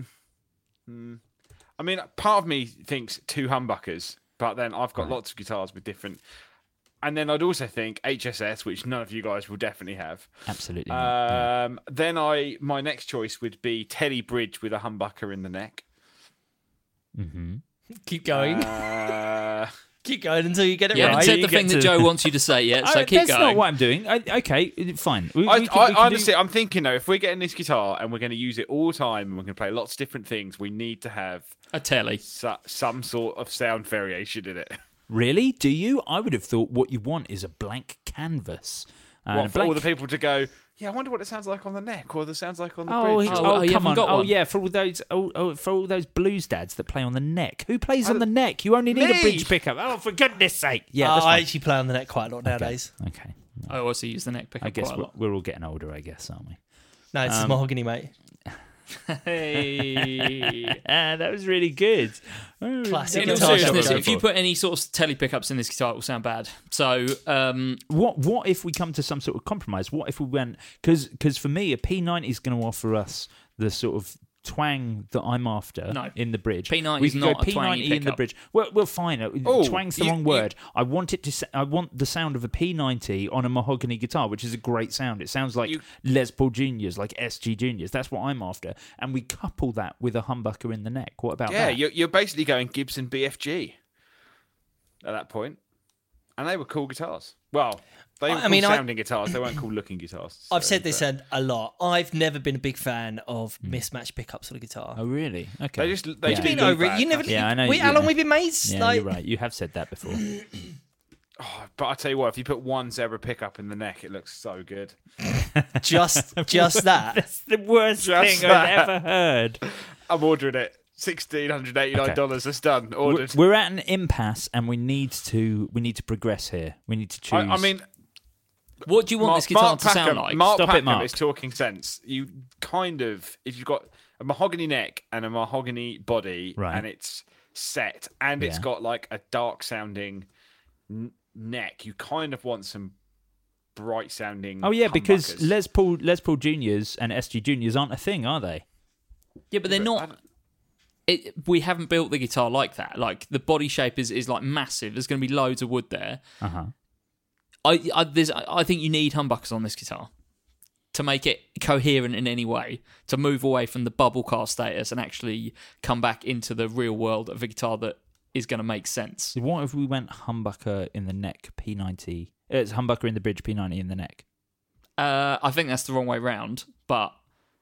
mean, part of me thinks 2 humbuckers, but then I've got lots of guitars with different. And then I'd also think HSS, which none of you guys will definitely have. Absolutely not. Then my next choice would be Teddy Bridge with a humbucker in the neck. Mm-hmm. Keep going. Keep going until you get it right. Yeah, said the thing that Joe wants you to say yet, so keep going. That's not what I'm doing. Okay, fine. Honestly, I'm thinking, though, if we're getting this guitar and we're going to use it all the time and we're going to play lots of different things, we need to have... a telly. Some sort of sound variation in it. Really? Do you? I would have thought what you want is a blank canvas. For all the people to go, yeah, I wonder what it sounds like on the neck or what it sounds like on the bridge. Come on. Oh, yeah, for all those blues dads that play on the neck. Who plays on the neck? You only need a bridge pickup. Oh, for goodness sake. Yeah, I actually play on the neck quite a lot nowadays. Okay. I also use the neck pickup. I guess quite a lot. we're all getting older, I guess, aren't we? No, it's mahogany, mate. Hey, that was really good. Classic in all guitar seriousness, shop. if you put any sort of tele pickups in this guitar, it will sound bad. So, what if we come to some sort of compromise? What if we went because for me a P90 is going to offer us the sort of twang that I'm after in the bridge. P90 is not a twangy pickup. In the bridge. Well, fine. Twang's the wrong word. I want the sound of a P90 on a mahogany guitar, which is a great sound. It sounds like Les Paul Juniors, like SG Juniors. That's what I'm after. And we couple that with a humbucker in the neck. What about that? Yeah, you're basically going Gibson BFG at that point. And they were cool guitars. Well, they were sounding guitars. They weren't cool looking guitars. I've said this a lot. I've never been a big fan of mismatched pickups on a guitar. Oh, really? Okay. They What do you mean over it? You never. Yeah, I know. How long we've been mates? Yeah, you're right. You have said that before. Oh, but I tell you what, if you put one zebra pickup in the neck, it looks so good. Just that. That's the worst Just thing that. I've ever heard. I'm ordering it. $1,689. It's done. Ordered. We're at an impasse, and we need to progress here. We need to choose. I mean, what do you want this guitar to sound like? Mark Stop it, Packham Mark. is talking sense. You kind of, if you've got a mahogany neck and a mahogany body, Right. and it's set, and it's Yeah. got like a dark sounding neck, you kind of want some bright sounding. Oh yeah, because humbuckers. Les Paul Juniors and SG Juniors aren't a thing, are they? Yeah, but they're not. We haven't built the guitar like that. Like the body shape is like massive. There's going to be loads of wood there. I think you need humbuckers on this guitar to make it coherent in any way, to move away from the bubble car status and actually come back into the real world of a guitar that is going to make sense. So what if we went humbucker in the neck P90? It's humbucker in the bridge P90 in the neck. I think that's the wrong way round, but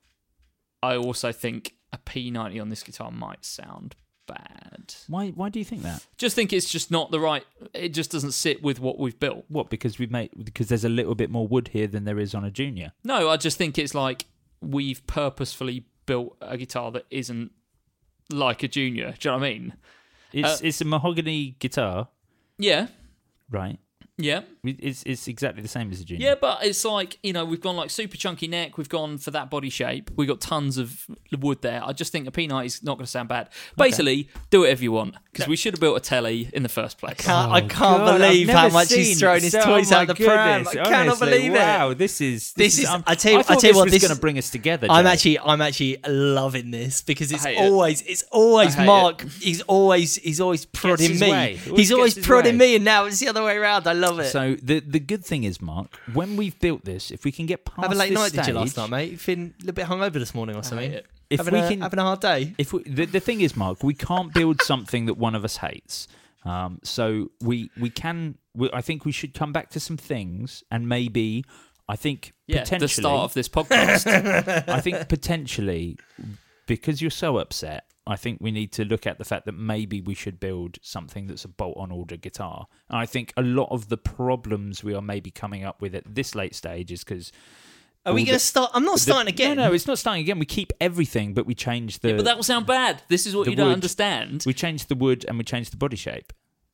I also think a P90 on this guitar might sound bad. Why do you think that? Just think it's just not the right. It just doesn't sit with what we've built. What? Because there's a little bit more wood here than there is on a Junior. No, I just think it's like we've purposefully built a guitar that isn't like a Junior. Do you know what I mean? It's a mahogany guitar, Yeah, right? yeah. It's exactly the same as a Junior. Yeah, but it's like, we've gone like super chunky neck, we've gone for that body shape, we've got tons of wood there. I just think a P90 is not going to sound bad. Basically, do whatever you want, because we should have built a telly in the first place. I can't believe how much he's thrown his toys out the pram. I cannot believe it. Wow, this is. I tell you what, this was this going to bring us together. I'm Jay. actually loving this because it's I hate always I hate Mark. He's always prodding his me. way. He's always Gets his prodding way. me, and now it's the other way around. I love it. So the good thing is, Mark, when we've built this, if we can get past Have a late this night, stage, did you last night, mate? You've been a little bit hungover this morning or something. it. If having we a, can, having a hard day. if we, the thing is, Mark, we can't build something that one of us hates. So we can. I think we should come back to some things, and maybe I think potentially the start of this podcast. I think potentially, because you're so upset, I think we need to look at the fact that maybe we should build something that's a bolt-on order guitar. And I think a lot of the problems we are maybe coming up with at this late stage is because... Are we going to start? I'm not starting again. No, it's not starting again. We keep everything, but we change the... But that will sound bad. This is what the you don't wood. understand. We change the wood and we change the body shape.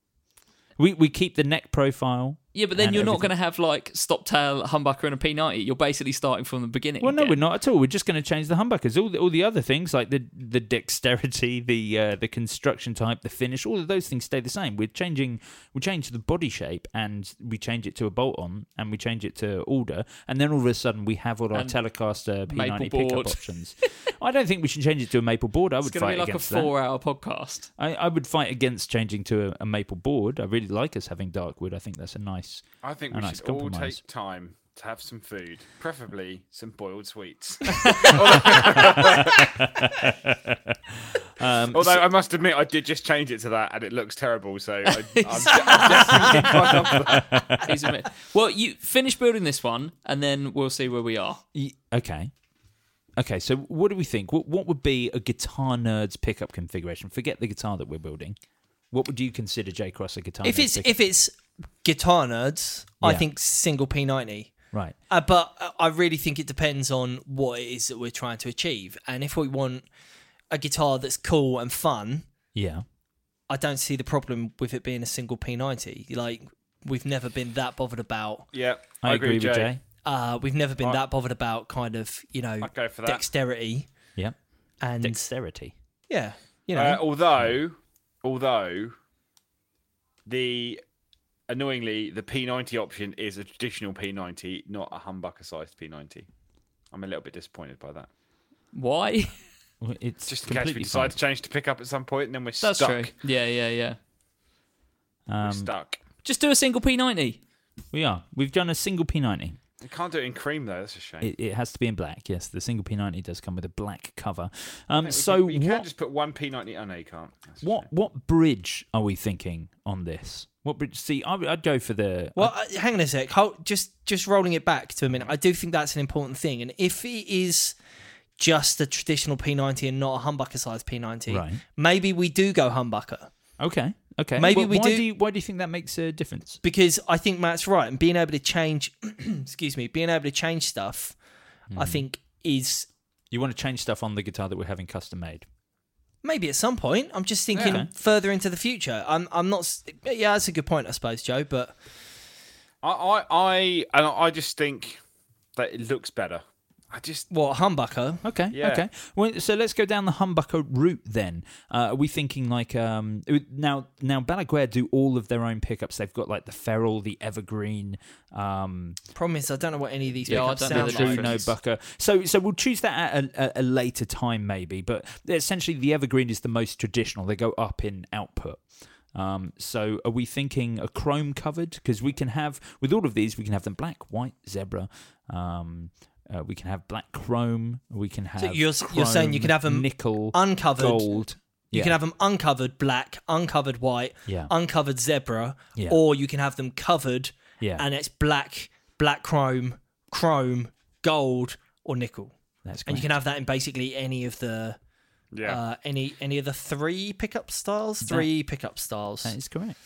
We keep the neck profile. Yeah, but then and you're not everything. going to have like stop tail, humbucker, and a P90. You're basically starting from the beginning. Well, no, again. we're not at all. We're just going to change the humbuckers. All the other things like the dexterity, the construction type, the finish, all of those things stay the same. We change the body shape, and we change it to a bolt-on, and we change it to order, and then all of a sudden we have all our And Telecaster P90 maple pickup board. options. I don't think we should change it to a maple board. I It's would going to fight be like a against that. 4-hour podcast. I would fight against changing to a maple board. I really like us having dark wood. I think that's a nice. I think a we nice should all compromise. take time to have some food, preferably some boiled sweets. Although I must admit, I did just change it to that, and it looks terrible. So I'm definitely quite up for that. He's a bit- Well, you finish building this one, and then we'll see where we are. Okay. Okay, so what do we think? What would be a Guitar Nerds pickup configuration? Forget the guitar that we're building. What would you consider, J Cross, a Guitar If Nerds it's Guitar Nerds, I Yeah. think single P90. right? But I really think it depends on what it is that we're trying to achieve. And if we want a guitar that's cool and fun, Yeah. I don't see the problem with it being a single P90. Like, we've never been that bothered about. Yeah, I agree with Jay. Jay. We've never been that bothered about kind of, I'd go for that. dexterity. Yeah. And Dexterity. yeah, you know. Although annoyingly, the P90 option is a traditional P90, not a humbucker-sized P90. I'm a little bit disappointed by that. Why? Well, it's Just in case we completely decide fine. to change to pick up at some point, and then we're That's stuck. true. Yeah. We're stuck. Just do a single P90. We are. We've done a single P90. We can't do it in cream though. That's a shame. It has to be in black. Yes, the single P90 does come with a black cover. You what can't just put one P90. Oh no, you can't. That's a shame. what bridge are we thinking on this? What bridge? See, I'd go for the. Well, hang on a sec. Just rolling it back to a minute. I do think that's an important thing. And if it is just a traditional P90 and not a humbucker-sized P90, Right. maybe we do go humbucker. Okay, Okay. Maybe Well, we why do- Why do you think that makes a difference? Because I think Matt's right, and being able to change, being able to change stuff, I think is You want to change stuff on the guitar that we're having custom made? maybe at some point. I'm just thinking further into the future. I'm not. Yeah, that's a good point, I suppose, Joe. But I just think that it looks better. what, humbucker? Okay, Yeah. okay. Well, so let's go down the humbucker route then. Are we thinking like now Balaguer do all of their own pickups? They've got like the Feral, the Evergreen. Problem is, I don't know what any of these Yeah, I pickups don't know sound the like. difference. Juno Bucker. So we'll choose that at a later time maybe. But essentially, the Evergreen is the most traditional. They go up in output. So are we thinking a chrome covered? Because we can have, with all of these, we can have them black, white, zebra. We can have black chrome. We can have. So you're saying you can have them nickel, uncovered, gold. You can have them uncovered black, uncovered white, Yeah. uncovered zebra, Yeah. or you can have them covered, Yeah. and it's black chrome, gold, or nickel. That's And you great. can have that in basically any of the any of the three pickup styles. That is correct.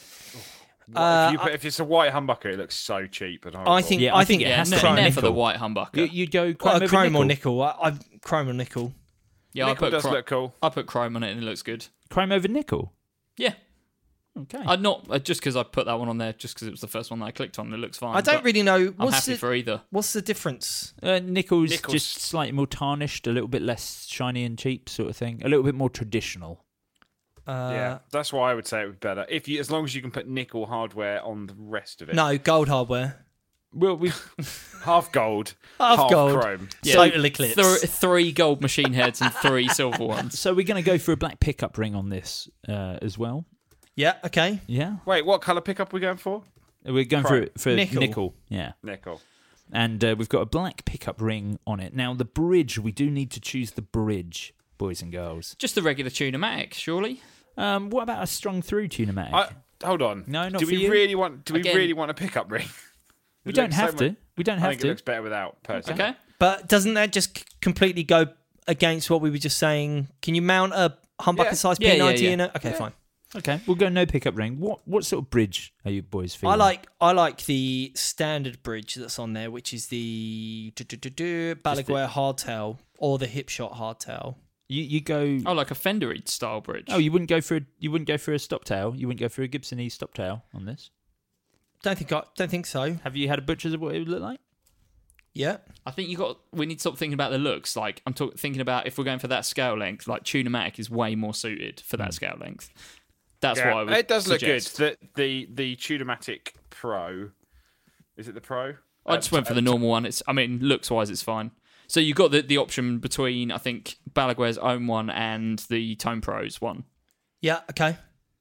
If it's a white humbucker, it looks so cheap and horrible. I think Yeah, I I think think it Yeah, has to chrome, be never the nickel. white humbucker. You'd go chrome, over chrome or nickel. nickel. I chrome or nickel. Yeah, nickel does look cool. I put chrome on it and it looks good. Chrome over nickel. Yeah. Okay. I'd not just because I put that one on there, just because it was the first one that I clicked on. It looks fine. I don't but really know I'm what's happy for either. the difference. Nickel's Nickel's- just slightly more tarnished, a little bit less shiny and cheap, sort of thing. A little bit more traditional. Yeah, that's why I would say it would be better. As long as you can put nickel hardware on the rest of it. No, gold hardware. Well, we Half gold, Half gold. chrome. Yeah. Total eclipse. Three gold machine heads and 3 silver ones. so we're going to go for a black pickup ring on this as well. Yeah, okay. Yeah, Wait, what colour pickup are we going for? we're going Chrome. for Nickel. nickel. Yeah, Nickel. and we've got a black pickup ring on it. Now the bridge, we do need to choose the bridge, boys and girls. Just the regular Tune-O-Matic, surely. What about a strung through Tune-O-Matic? Hold on. No, not do for we you. really want? Do we Again- really want a pickup ring? we It don't looks have so to. much- We don't I have think to. it looks better without. Personally. Okay. But doesn't that just completely go against what we were just saying? Can you mount a humbucker size Yeah, yeah, P90 yeah. in it? Okay, fine. Okay, we'll go no pickup ring. What sort of bridge are you boys feeling? I like the standard bridge that's on there, which is the Balaguer hardtail or the Hipshot hardtail. You go. Oh, like a Fender style bridge. Oh, you wouldn't go for a stop tail. You wouldn't go for a Gibson E stop tail on this. Don't think so. Have you had a butcher's of what it would look like? Yeah. I think we need to stop thinking about the looks. Like I'm thinking about if we're going for that scale length, like Tune-O-Matic is way more suited for that scale length. That's Yeah, what I would it does suggest. look good. The Tune-O-Matic Pro, is it the Pro? I just went for the normal one. Looks wise, it's fine. So you've got the option between, I think, Balaguer's own one and the Tone Pro's one. Yeah, okay.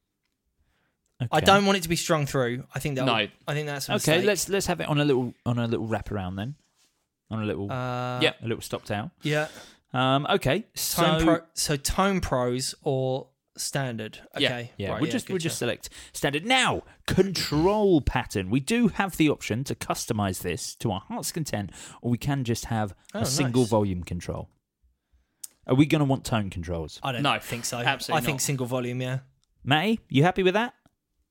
I don't want it to be strung through. I think that. I think that's a okay. mistake. Let's have it on a little wraparound then, on a little Yeah. a little stop tail. Yeah. Okay. So Tone Pros or standard. Okay. yeah, Right, we'll just gotcha. select standard. Now, control pattern. We do have the option to customize this to our heart's content, or we can just have a single nice. volume control. Are we going to want tone controls? I don't No, think so. absolutely I think not. single volume. Yeah. Matty, you happy with that?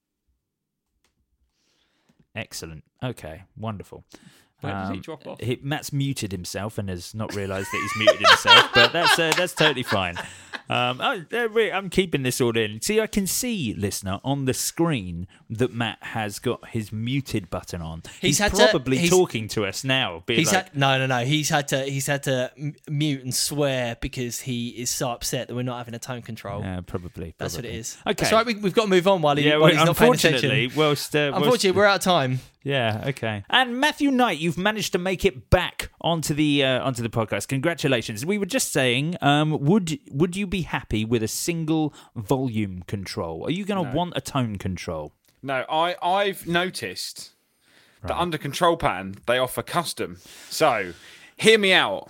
Excellent. Okay, wonderful. Where does he drop off? Matt's muted himself and has not realised that he's muted himself, but that's totally fine. I'm keeping this all in. See, I can see, listener, on the screen that Matt has got his muted button on. He's probably talking to us now. He's had to mute and swear because he is so upset that we're not having a tone control. Probably. That's what it is. Okay. That's right. We've got to move on while he's not paying unfortunately, attention. Unfortunately, we're out of time. Yeah, okay. And Matthew Knight, you've managed to make it back onto the podcast. Congratulations. We were just saying, would you be happy with a single volume control? Are you going to want a tone control? No, I've noticed that under Control Pattern they offer custom. So, hear me out.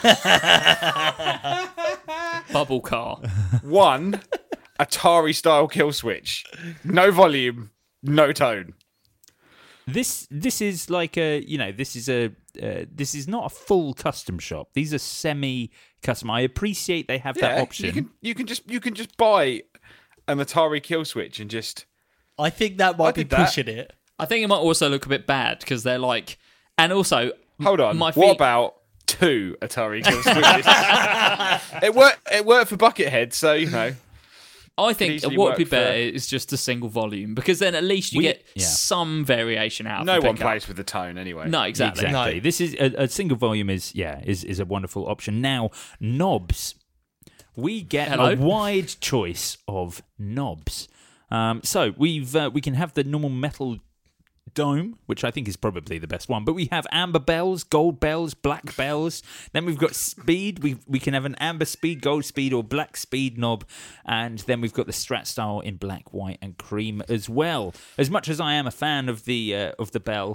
Bubble car. One, Atari style kill switch, no volume, no tone. This is like this is not a full custom shop. These are semi-custom. I appreciate they have that option. You can just buy an Atari kill switch and just I think that might be did that. pushing it. I think it might also look a bit bad because they're like, and also, Hold on. My What about 2 Atari Kill Switches? It worked for Buckethead, so you know. I think easily what would be work for- better is just a single volume because then at least you get some variation out. No of the one pickup. plays with the tone anyway. No, exactly. Exactly. No. This is a single volume is a wonderful option. Now, knobs. We get Hello? a wide choice of knobs. So we can have the normal metal dome, which I think is probably the best one. But we have amber bells, gold bells, black bells. Then we've got speed. We can have an amber speed, gold speed, or black speed knob. And then we've got the Strat style in black, white, and cream as well. As much as I am a fan of the bell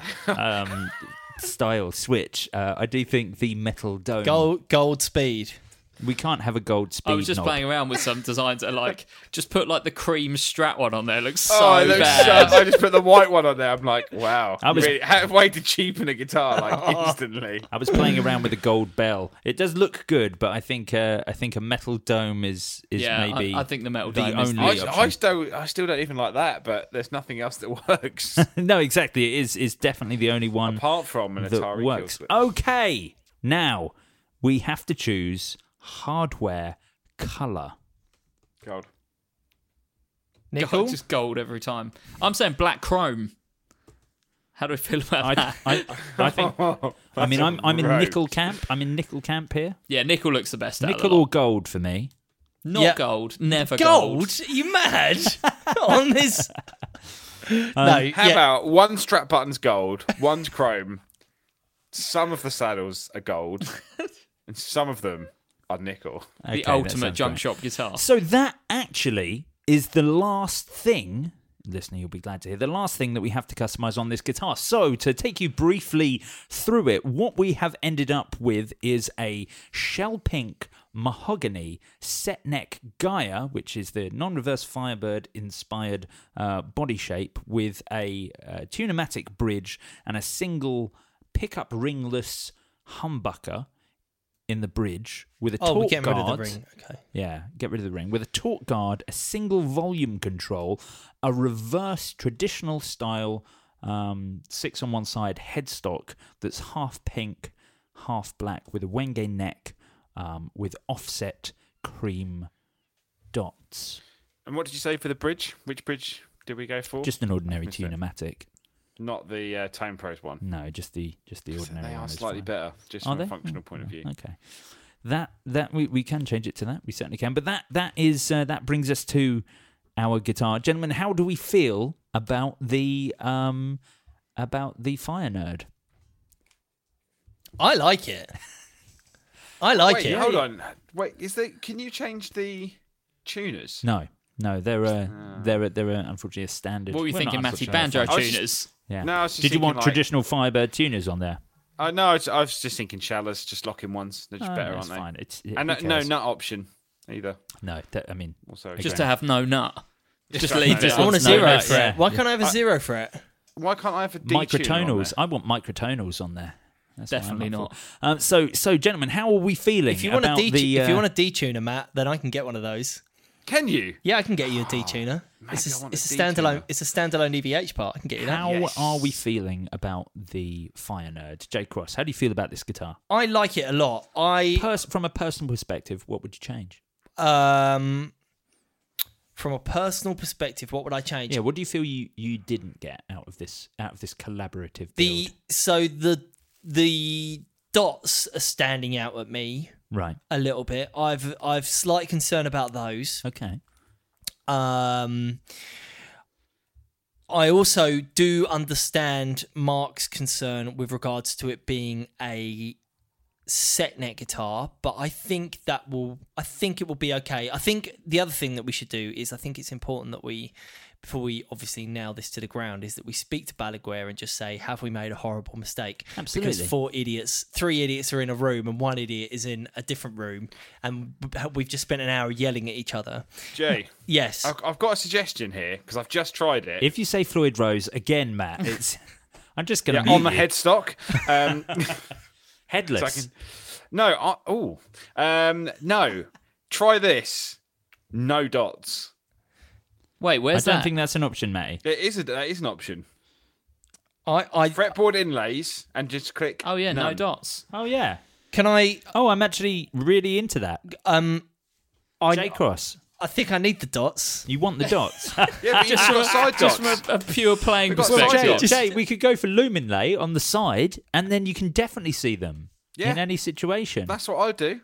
style switch, I do think the metal dome. Gold speed. We can't have a gold speed. I was just knob. playing around with some designs that are like, just put like the cream Strat one on there. It looks so Oh, it looks bad. I just put the white one on there. I'm like, wow. I was- Really, way to cheapen a guitar like instantly. I was playing around with the gold bell. It does look good, but I think a metal dome is Yeah, maybe I think the metal the dome is only the- option. I still don't even like that, but there's nothing else that works No, exactly. It is definitely the only one apart from an that Atari works. Kill Switch. Okay, now we have to choose hardware color. God. Nickel? Just gold every time. I'm saying black chrome. How do I feel about that? I think. I mean, I'm in rogue. nickel camp. I'm in nickel camp here. Yeah, nickel looks the best. Out Nickel of the or lot. gold for me. Not Yeah. gold. Never Gold? gold. Are you mad? On this? No. How about one strap button's gold, one's chrome, some of the saddles are gold, and some of them are nickel. The Okay, that ultimate sounds junk great. shop guitar. So that actually is the last thing, listener, you'll be glad to hear, the last thing that we have to customize on this guitar. So to take you briefly through it, what we have ended up with is a shell pink mahogany set neck Gaia, which is the non-reverse Firebird inspired body shape with a Tune-o-matic bridge and a single pickup ringless humbucker in the bridge with a Oh, we're torque getting guard. rid of the ring. Okay. Yeah, get rid of the ring. With a torque guard, a single volume control, a reverse traditional style 6 on one side headstock that's half pink, half black with a Wenge neck with offset cream dots. And what did you say for the bridge? Which bridge did we go for? Just an ordinary Missed it. Tune-o-matic. Not the Tone Pros one. No, just the ordinary They one are is slightly fine. better, just Are from they? a functional point of view. Okay. That we can change it to that. We certainly can. But that brings us to our guitar, gentlemen. How do we feel about the Fire Nerd? I like it. I like Wait, it. hold on. Wait, can you change the tuners? No, they're unfortunately a standard. What were you well, thinking, not Matty? unfortunately, Banjo I was just- tuners? Yeah. No, I was just Did you want thinking, like- traditional Firebird tuners on there? No, I was just thinking shallows, just locking ones. They're just better, that's aren't they? fine. And who no cares? nut option either. No, I mean, Also, Just to have no nut. Just to have leave no it. nut. I want a No, zero no, fret. yeah. Why can't I have a zero fret? why can't I have a D-tuner on microtonals. there? I want microtonals on there. That's what I'm Definitely up for. So gentlemen, how are we feeling If you want about a the? if you want a detuner, Matt, then I can get one of those. Can you? Yeah, I can get you a detuner. maybe It's I want a a standalone. detuner. It's a standalone EVH part. I can get you that. how Yes. are we feeling about the Fire Nerd, Jay Cross? How do you feel about this guitar? I like it a lot. From a personal perspective, what would you change? From a personal perspective, what would I change? Yeah, what do you feel you didn't get out of this collaborative build? The dots are standing out at me Right. a little bit. I've slight concern about those. Okay. I also do understand Mark's concern with regards to it being a set neck guitar, but I think it will be okay. I think the other thing that we should do is I think it's important that before we obviously nail this to the ground, is that we speak to Balaguer and just say, have we made a horrible mistake? Absolutely. Because 3 idiots are in a room and 1 idiot is in a different room, and we've just spent an hour yelling at each other. Jay, Yes. I've got a suggestion here because I've just tried it. If you say Floyd Rose again, Matt, it's I'm just going to on the headstock. headless. So I can- no. Try this. No dots. Wait, where's I don't that? think that's an option, Matty. That is an option. I Fretboard inlays and just click. Oh yeah, no none. dots. Oh, yeah. can I Oh, I'm actually really into that. J-Cross, I think I need the dots. you want the dots? Yeah, but you've got side Just dots. from a pure playing We've got perspective. side Jay, we could go for Luminlay on the side, and then you can definitely see them Yeah. in any situation. That's what I do.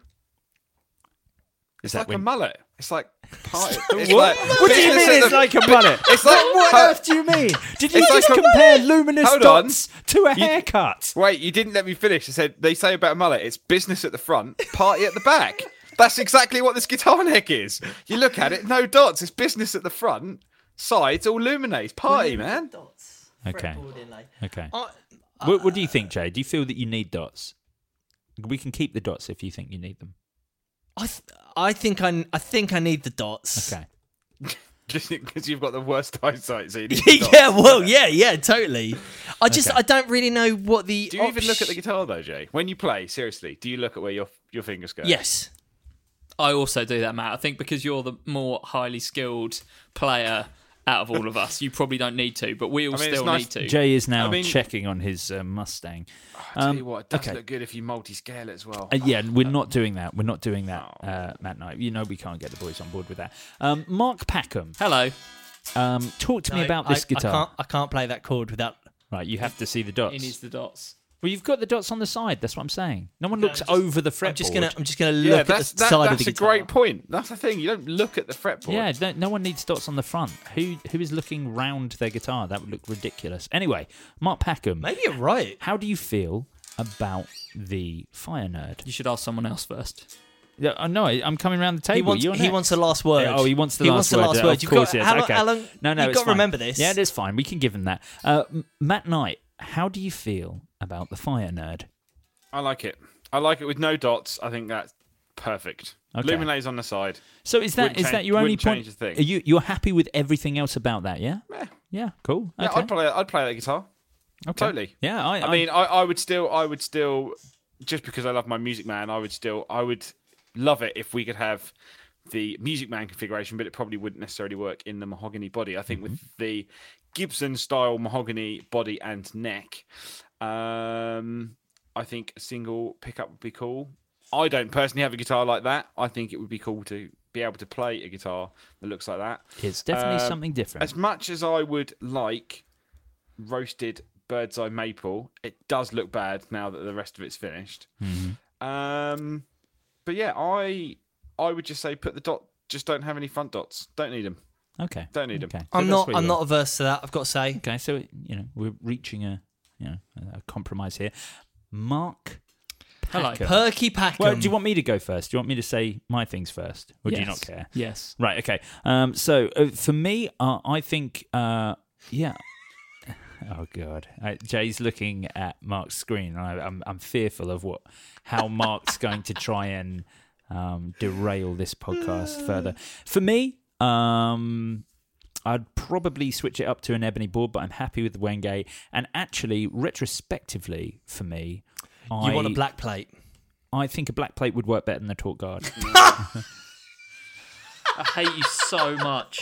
It's that like when- a mullet. It's like party. It's What? like What do you business mean at it's the- like a mullet? It's like What on earth do you mean? Did you It's just like a- compare luminous Hold on. dots to a haircut? Wait, you didn't let me finish. I said they say about a mullet, it's business at the front, party at the back. That's exactly what this guitar neck is. You look at it, no dots. It's business at the front, sides all luminates. Party, man. Dots. Okay. Fretboard inlay. Okay. I- What do you think, Jay? Do you feel that you need dots? We can keep the dots if you think you need them. I think I need the dots. Okay. Just because you've got the worst eyesight, so you need the dots. Yeah, well, yeah, totally. I Okay. don't really know what the. Do you even look at the guitar though, Jay? When you play, seriously, do you look at where your fingers go? Yes. I also do that, Matt. I think because you're the more highly skilled player out of all of us, you probably don't need to, but we all I mean, it's still nice- need to. Jay is now I mean- checking on his Mustang. I tell you what, it does okay. look good if you multi-scale it as well. Yeah, we're not doing that. We're not doing that, Matt Knight. You know we can't get the boys on board with that. Mark Packham, Hello. talk to me about this guitar. I can't play that chord without. Right, you have to see the dots. He needs the dots. Well, you've got the dots on the side. That's what I'm saying. No one No, looks I'm just- over the fretboard. I'm just gonna Yeah, look at that's the side of the a guitar. great point. That's the thing. You don't look at the fretboard. Yeah, no one needs dots on the front. Who is looking round their guitar? That would look ridiculous. Anyway, Mark Packham, Maybe you're right. how do you feel about the Fire Nerd? You should ask someone else first. Yeah, no, I'm coming around the table. He You're wants next. the last word. Oh, he wants the last word. Of Of course, got, yes. how long- Okay. how long- No, you've it's got to fine. remember this. Yeah, that's fine. We can give him that. Matt Knight, how do you feel about the Fire Nerd? I like it. I like it with no dots. I think that's perfect. Okay. Luminays on the side. So is that your only wouldn't point? change a thing. Are you're happy with everything else about that? Yeah. Yeah. Yeah. Cool. Yeah, Okay. I'd play that guitar. Okay. Totally. Yeah. I mean, I would still, just because I love my Music Man, I would love it if we could have the Music Man configuration, but it probably wouldn't necessarily work in the mahogany body. I think with the Gibson style mahogany body and neck, I think a single pickup would be cool. I don't personally have a guitar like that. I think it would be cool to be able to play a guitar that looks like that. it's definitely something different. As much as I would like roasted bird's eye maple, it does look bad now that the rest of it's finished. But yeah, I would just say put the dot. Just don't have any front dots. Don't need them. Okay. Don't need them. Okay. I'm So that's where not you are. averse to that. I've got to say. Okay, so we're reaching a compromise here. Mark Hello. Packham. Perky Packham. Well, do you want me to go first? Do you want me to say my things first, or do you not care? Yes. Right. Okay. So for me, I think, yeah. Oh God, Jay's looking at Mark's screen. I'm fearful of how Mark's going to try and derail this podcast further. For me, I'd probably switch it up to an ebony board, but I'm happy with the Wenge. And actually, retrospectively, for me, You want a black plate? I think a black plate would work better than a Torque Guard. I hate you so much.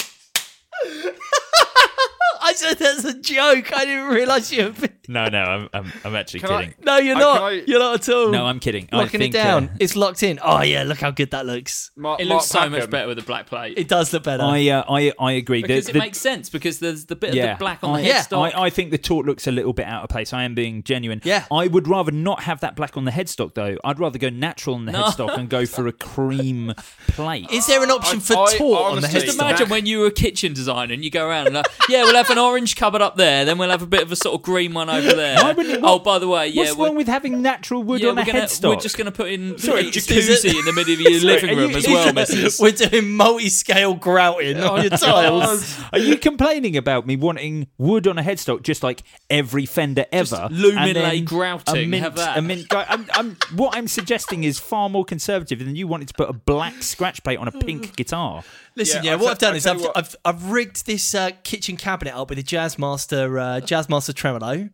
I said that's a joke. I didn't realise you. No, I'm actually Can I- kidding. No, you're Can not. I- You're not at all. No, I'm kidding. I Locking think, it down. It's locked in. Oh yeah, look how good that looks. It looks so much better with a black plate. It does look better. I agree. Because it makes sense, because there's the bit of the black on the headstock. I think the Torque looks a little bit out of place. I am being genuine. Yeah. I would rather not have that black on the headstock, though. I'd rather go natural on the headstock and go for a cream plate. Is there an option for I taut on the honestly- headstock? Just imagine when you were a kitchen designer and you go around and yeah, we'll have an orange cupboard up there, then we'll have a bit of a sort of green one over there. Why wouldn't- Oh, by the way, What's wrong with having natural wood on a headstock? we're just going to put in Sorry, a jacuzzi in the middle of your living room as well, missus. We're doing multi-scale grouting on your tiles. Are you complaining about me wanting wood on a headstock just like every Fender ever? luminate and then grouting, a mint, have that. a mint what I'm suggesting is far more conservative than you wanted to put a black scratch plate on a pink guitar. Listen, Yeah, yeah, what I've done I is tell you what- I've rigged this kitchen cabinet up with a Jazzmaster tremolo.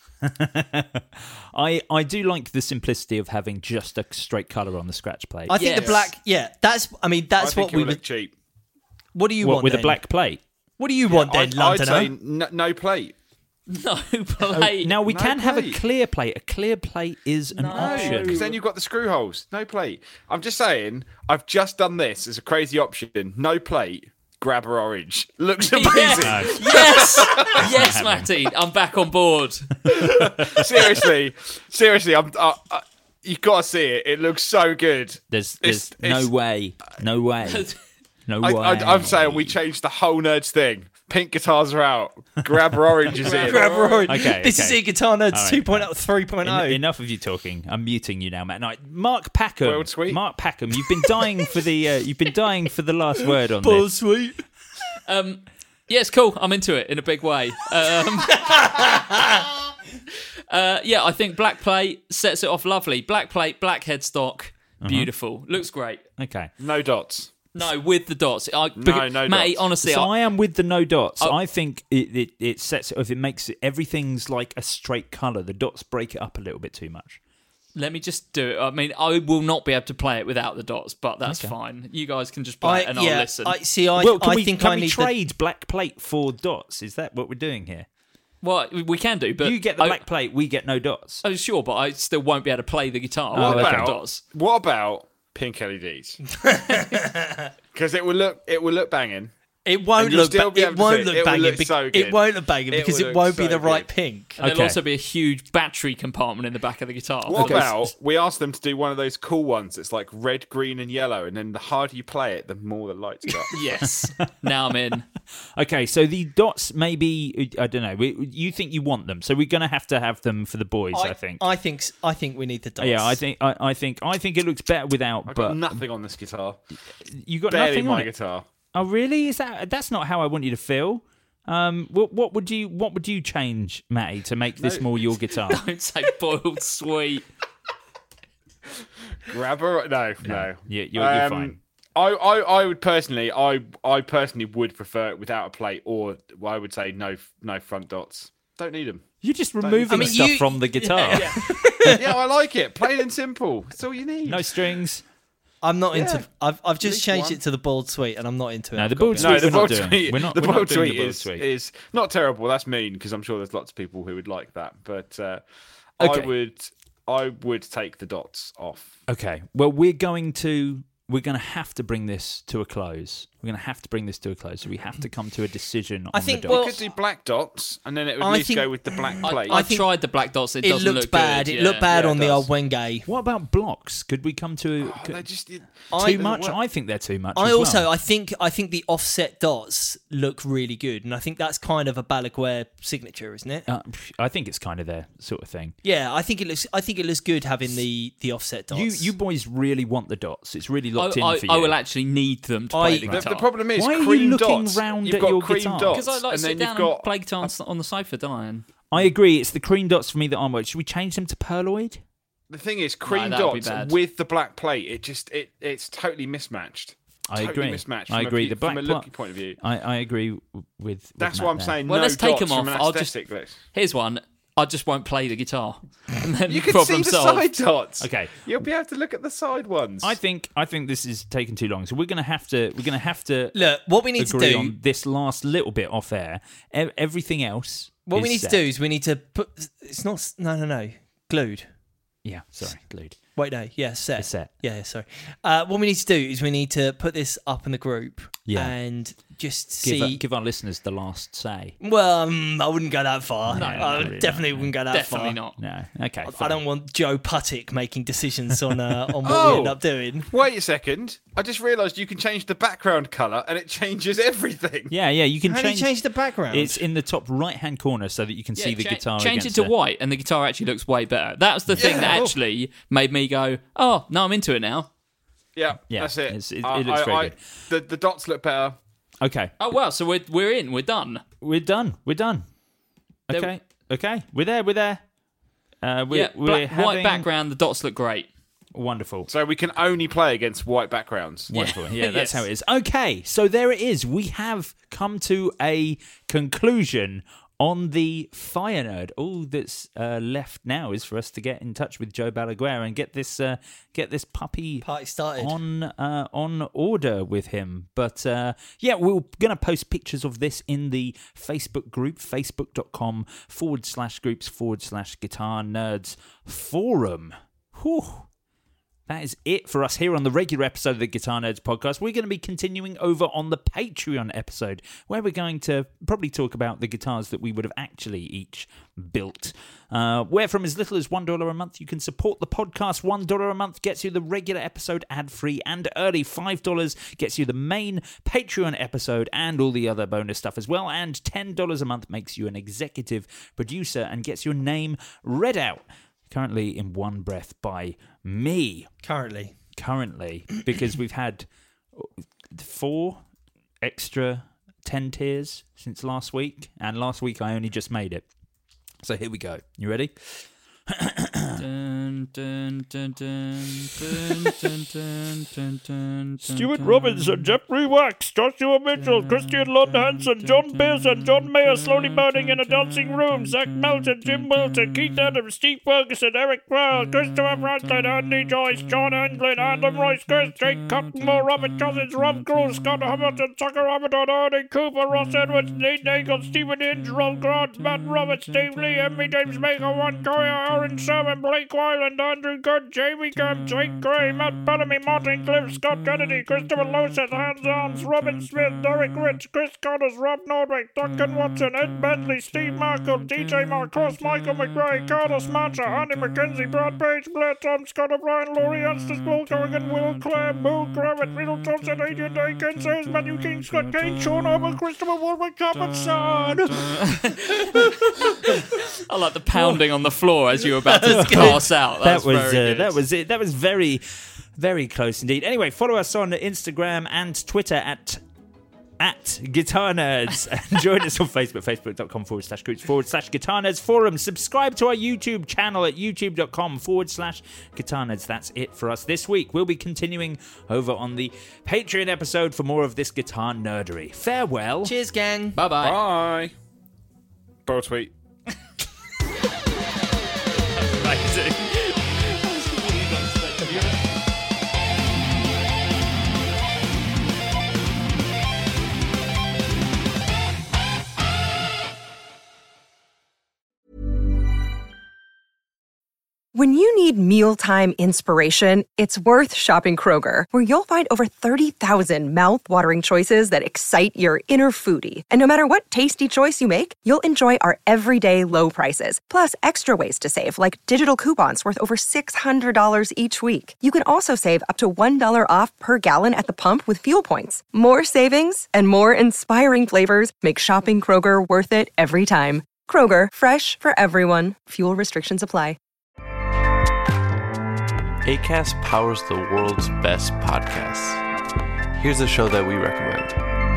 I do like the simplicity of having just a straight colour on the scratch plate. I think the Yes. black, that's I what think we it would would. look cheap. What do you What, want with then? a black plate? What do you want then, I'd Londoner? say no plate. No plate. Now we No can have a plate. clear plate. A clear plate is an option. Because then you've got the screw holes. No plate. I'm just saying, I've just done this as a crazy option. No plate, grabber orange. Looks amazing. Yeah. Yes, Matty, I'm back on board. Seriously, I'm. You've got to see it. It looks so good. There's It's- no way. No way. No way. I'm saying we changed the whole nerds thing. Pink guitars are out. Grabber orange is in. Grabber Orange. Okay, This okay. is Guitar Nerds All right. 2.0, 3.0. Enough of you talking. I'm muting you now, Matt. No, Mark Packham. Boiled sweet. Mark Packham, you've been dying for the last word on Boiled this. sweet. Yeah, it's cool. I'm into it in a big way. Yeah, I think black plate sets it off lovely. Black plate, black headstock, beautiful. Looks great. Okay. No dots. No, with the dots. No Matty, dots. honestly, So I am with the no dots. Oh. I think it sets it off. It makes it, everything's like a straight colour. The dots break it up a little bit too much. let me just do it. I mean, I will not be able to play it without the dots, but that's fine. You guys can just play it and I'll listen. I think I we need trade black plate for dots? Is that what we're doing here? Well, we can do, but you get the black plate, we get no dots. Oh, sure, but I still won't be able to play the guitar What without about dots. what about pink LEDs? Because it will look banging. It won't And you'll look. still be It able to won't see it. look It will banging. look so It good. won't look banging It because will it look won't be so the right good. pink. And there'll Okay. also be a huge battery compartment in the back of the guitar. What about we ask them to do one of those cool ones that's like red, green, and yellow, and then the harder you play it, the more the lights go up. Yes. Now I'm in. Okay, so the dots maybe, I don't know, you think you want them, so we're going to have them for the boys, I think. I think we need the dots. Yeah, I think it looks better without. I've but got nothing on this guitar. You got Barely nothing on my it. guitar. Oh, really? That's not how I want you to feel? What would you change, Matty, to make this more your guitar? Don't say boiled sweet. Grabber? No. You're fine. I would personally, I personally would prefer it without a plate, or I would say no front dots. Don't need them. You're just removing stuff from the guitar. Yeah, I like it. Plain and simple. That's all you need. No strings. I'm not into. I've just least changed one. it to the boiled sweet, and I'm not into it. No, I've the got boiled to be sweet honest. the we're not boiled doing. sweet. We're not- the we're not boiled doing sweet the boiled is sweet. is not terrible. That's mean because I'm sure there's lots of people who would like that. But Okay. I would take the dots off. Okay. Well, we're going to have to bring this to a close. We're going to have to bring this to a close. So we have to come to a decision on think, the We dots. could do black dots, and then it would I at least think- go with the black plate. I've think tried the black dots. It It doesn't looked look bad. good. It looked bad Yeah, on it the does. old Wenge. What about blocks? Could we come to They're just too I- much? I think they're too much. I as also well. I think the offset dots look really good, and I think that's kind of a Balaguer signature, isn't it? I think it's kind of their sort of thing. Yeah, I think it looks good having the offset dots. You boys really want the dots. It's really locked in for you. I will actually need them to play the The guitar. problem is Why are you cream looking dots. round You've at got your cream guitar? dots, Because I like and to then sit you've down got and play guitar on the sofa, don't I? I agree. It's the cream dots for me that I'm worried. Should we change them to pearloid? the thing is cream that would be dots bad. with the black plate. It's totally mismatched. I Totally agree. mismatched. I from agree. A, The from a black looking point of view. I agree with That's Matt why I'm there. saying Well, no let's take dots them off. from an I'll just- aesthetic list. Here's one. I just won't play the guitar. And then You can problem see the solved. side dots. Okay. You'll be able to look at the side ones. I think this is taking too long. So we're gonna have to Look, what we need to agree do. on this last little bit off air. Everything else. What we is need set. to do is we need to put. It's not. No. Glued. Yeah, sorry, glued. Wait, no. Yeah, set. It's set. Yeah, sorry. What we need to do is we need to put this up in the group. Yeah. And just see. Give our listeners the last say. Well, I wouldn't go that far. No, I really definitely not. wouldn't go that Definitely far. not. No. Okay. I fine. don't want Joe Puttick making decisions on what we Oh. end up doing. Wait a second. I just realised you can change the background colour and it changes everything. Yeah. You can How do you change the background? It's in the top right-hand corner so that you can see the guitar. Change it against to white, and the guitar actually looks way better. That was the thing that actually made me go, "Oh, no, I'm into it now." Yeah, Yeah, that's it. it looks very good. The dots look better. Okay. Oh well, so we're in, we're done. We're done. There- Okay. We're there. We're White having... background, the dots look great. Wonderful. So we can only play against white backgrounds. Wonderful. Yeah, that's Yes. how it is. Okay, so there it is. We have come to a conclusion on the Fire Nerd. All that's left now is for us to get in touch with Joe Balaguer and get this puppy Party started on order with him. But yeah, we're going to post pictures of this in the Facebook group, facebook.com/groups/Guitar Nerds Forum. Whew. That is it for us here on the regular episode of the Guitar Nerds podcast. We're going to be continuing over on the Patreon episode, where we're going to probably talk about the guitars that we would have actually each built. Where from as little as $1 a month, you can support the podcast. $1 a month gets you the regular episode ad-free and early. $5 gets you the main Patreon episode and all the other bonus stuff as well. And $10 a month makes you an executive producer and gets your name read out. Currently in one breath by me. Currently, because we've had 4 extra 10 tiers since last week, and last week I only just made it. So here we go. You ready? Stuart Robinson, Jeffrey Wax, Joshua Mitchell, Christian Lund Hansen, John Pearson, John Mayer slowly burning in a dancing room, Zach Melton, Jim Wilton, Keith Adams, Steve Ferguson, Eric Crowell, Christopher Franklin, Andy Joyce, John Anglin, Adam Royce, Chris, Jake Cottonmore, Robert Cousins, Rob Cruz, Scott Hamilton, Tucker Hamilton, Ernie Cooper, Ross Edwards, Nate Nagel, Stephen Inge, Rob Grant, Matt Roberts, Steve Lee, Emmy James Maker, Juan Coya, Aaron Sherman, Blake Wyland, Andrew Good, Jamie Camp, Jake Gray, Matt Bellamy, Martin Cliff, Scott Kennedy, Christopher Losett, Hans Arms, Robin Smith, Derek Rich, Chris Connors, Rob Nordwick, Duncan Watson, Ed Bentley, Steve Markle, DJ Marcos, Michael McRae, Carlos Mancha, Andy McKenzie, Brad Page, Blair Tom, Scott O'Brien, Laurie Anstis, Paul Corrigan, Will Clare, Boo Kravitz, Riddle Thompson, Adrian Dakin, Sayers, Matthew King, Scott Kane, Sean Ober, Christopher Warwick, Chapman, Son. I like the pounding on the floor as you were about to pass out. That was it. That was very, very close indeed. Anyway, follow us on Instagram and Twitter at Guitar Nerds. And join us on Facebook, facebook.com/groups/Guitar Nerds Forum. Subscribe to our YouTube channel at youtube.com/Guitar Nerds. That's it for us this week. We'll be continuing over on the Patreon episode for more of this guitar nerdery. Farewell. Cheers, gang. Bye-bye. Bye. Bro tweet. Amazing. When you need mealtime inspiration, it's worth shopping Kroger, where you'll find over 30,000 mouth-watering choices that excite your inner foodie. And no matter what tasty choice you make, you'll enjoy our everyday low prices, plus extra ways to save, like digital coupons worth over $600 each week. You can also save up to $1 off per gallon at the pump with fuel points. More savings and more inspiring flavors make shopping Kroger worth it every time. Kroger, fresh for everyone. Fuel restrictions apply. Acast powers the world's best podcasts. Here's a show that we recommend.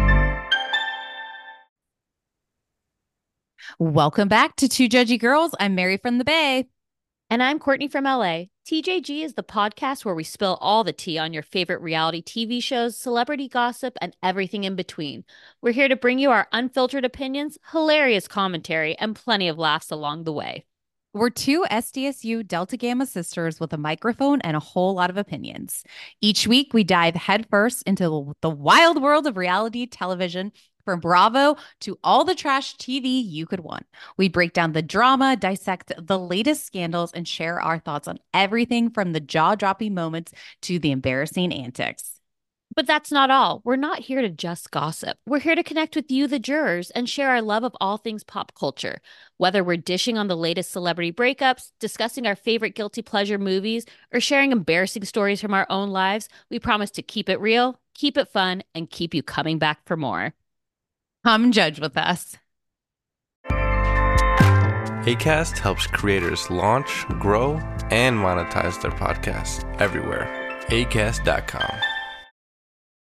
Welcome back to Two Judgy Girls. I'm Mary from the Bay. And I'm Courtney from LA. TJG is the podcast where we spill all the tea on your favorite reality TV shows, celebrity gossip, and everything in between. We're here to bring you our unfiltered opinions, hilarious commentary, and plenty of laughs along the way. We're two SDSU Delta Gamma sisters with a microphone and a whole lot of opinions. Each week, we dive headfirst into the wild world of reality television, from Bravo to all the trash TV you could want. We break down the drama, dissect the latest scandals, and share our thoughts on everything from the jaw-dropping moments to the embarrassing antics. But that's not all. We're not here to just gossip. We're here to connect with you, the jurors, and share our love of all things pop culture. Whether we're dishing on the latest celebrity breakups, discussing our favorite guilty pleasure movies, or sharing embarrassing stories from our own lives, we promise to keep it real, keep it fun, and keep you coming back for more. Come judge with us. Acast helps creators launch, grow, and monetize their podcasts everywhere. Acast.com.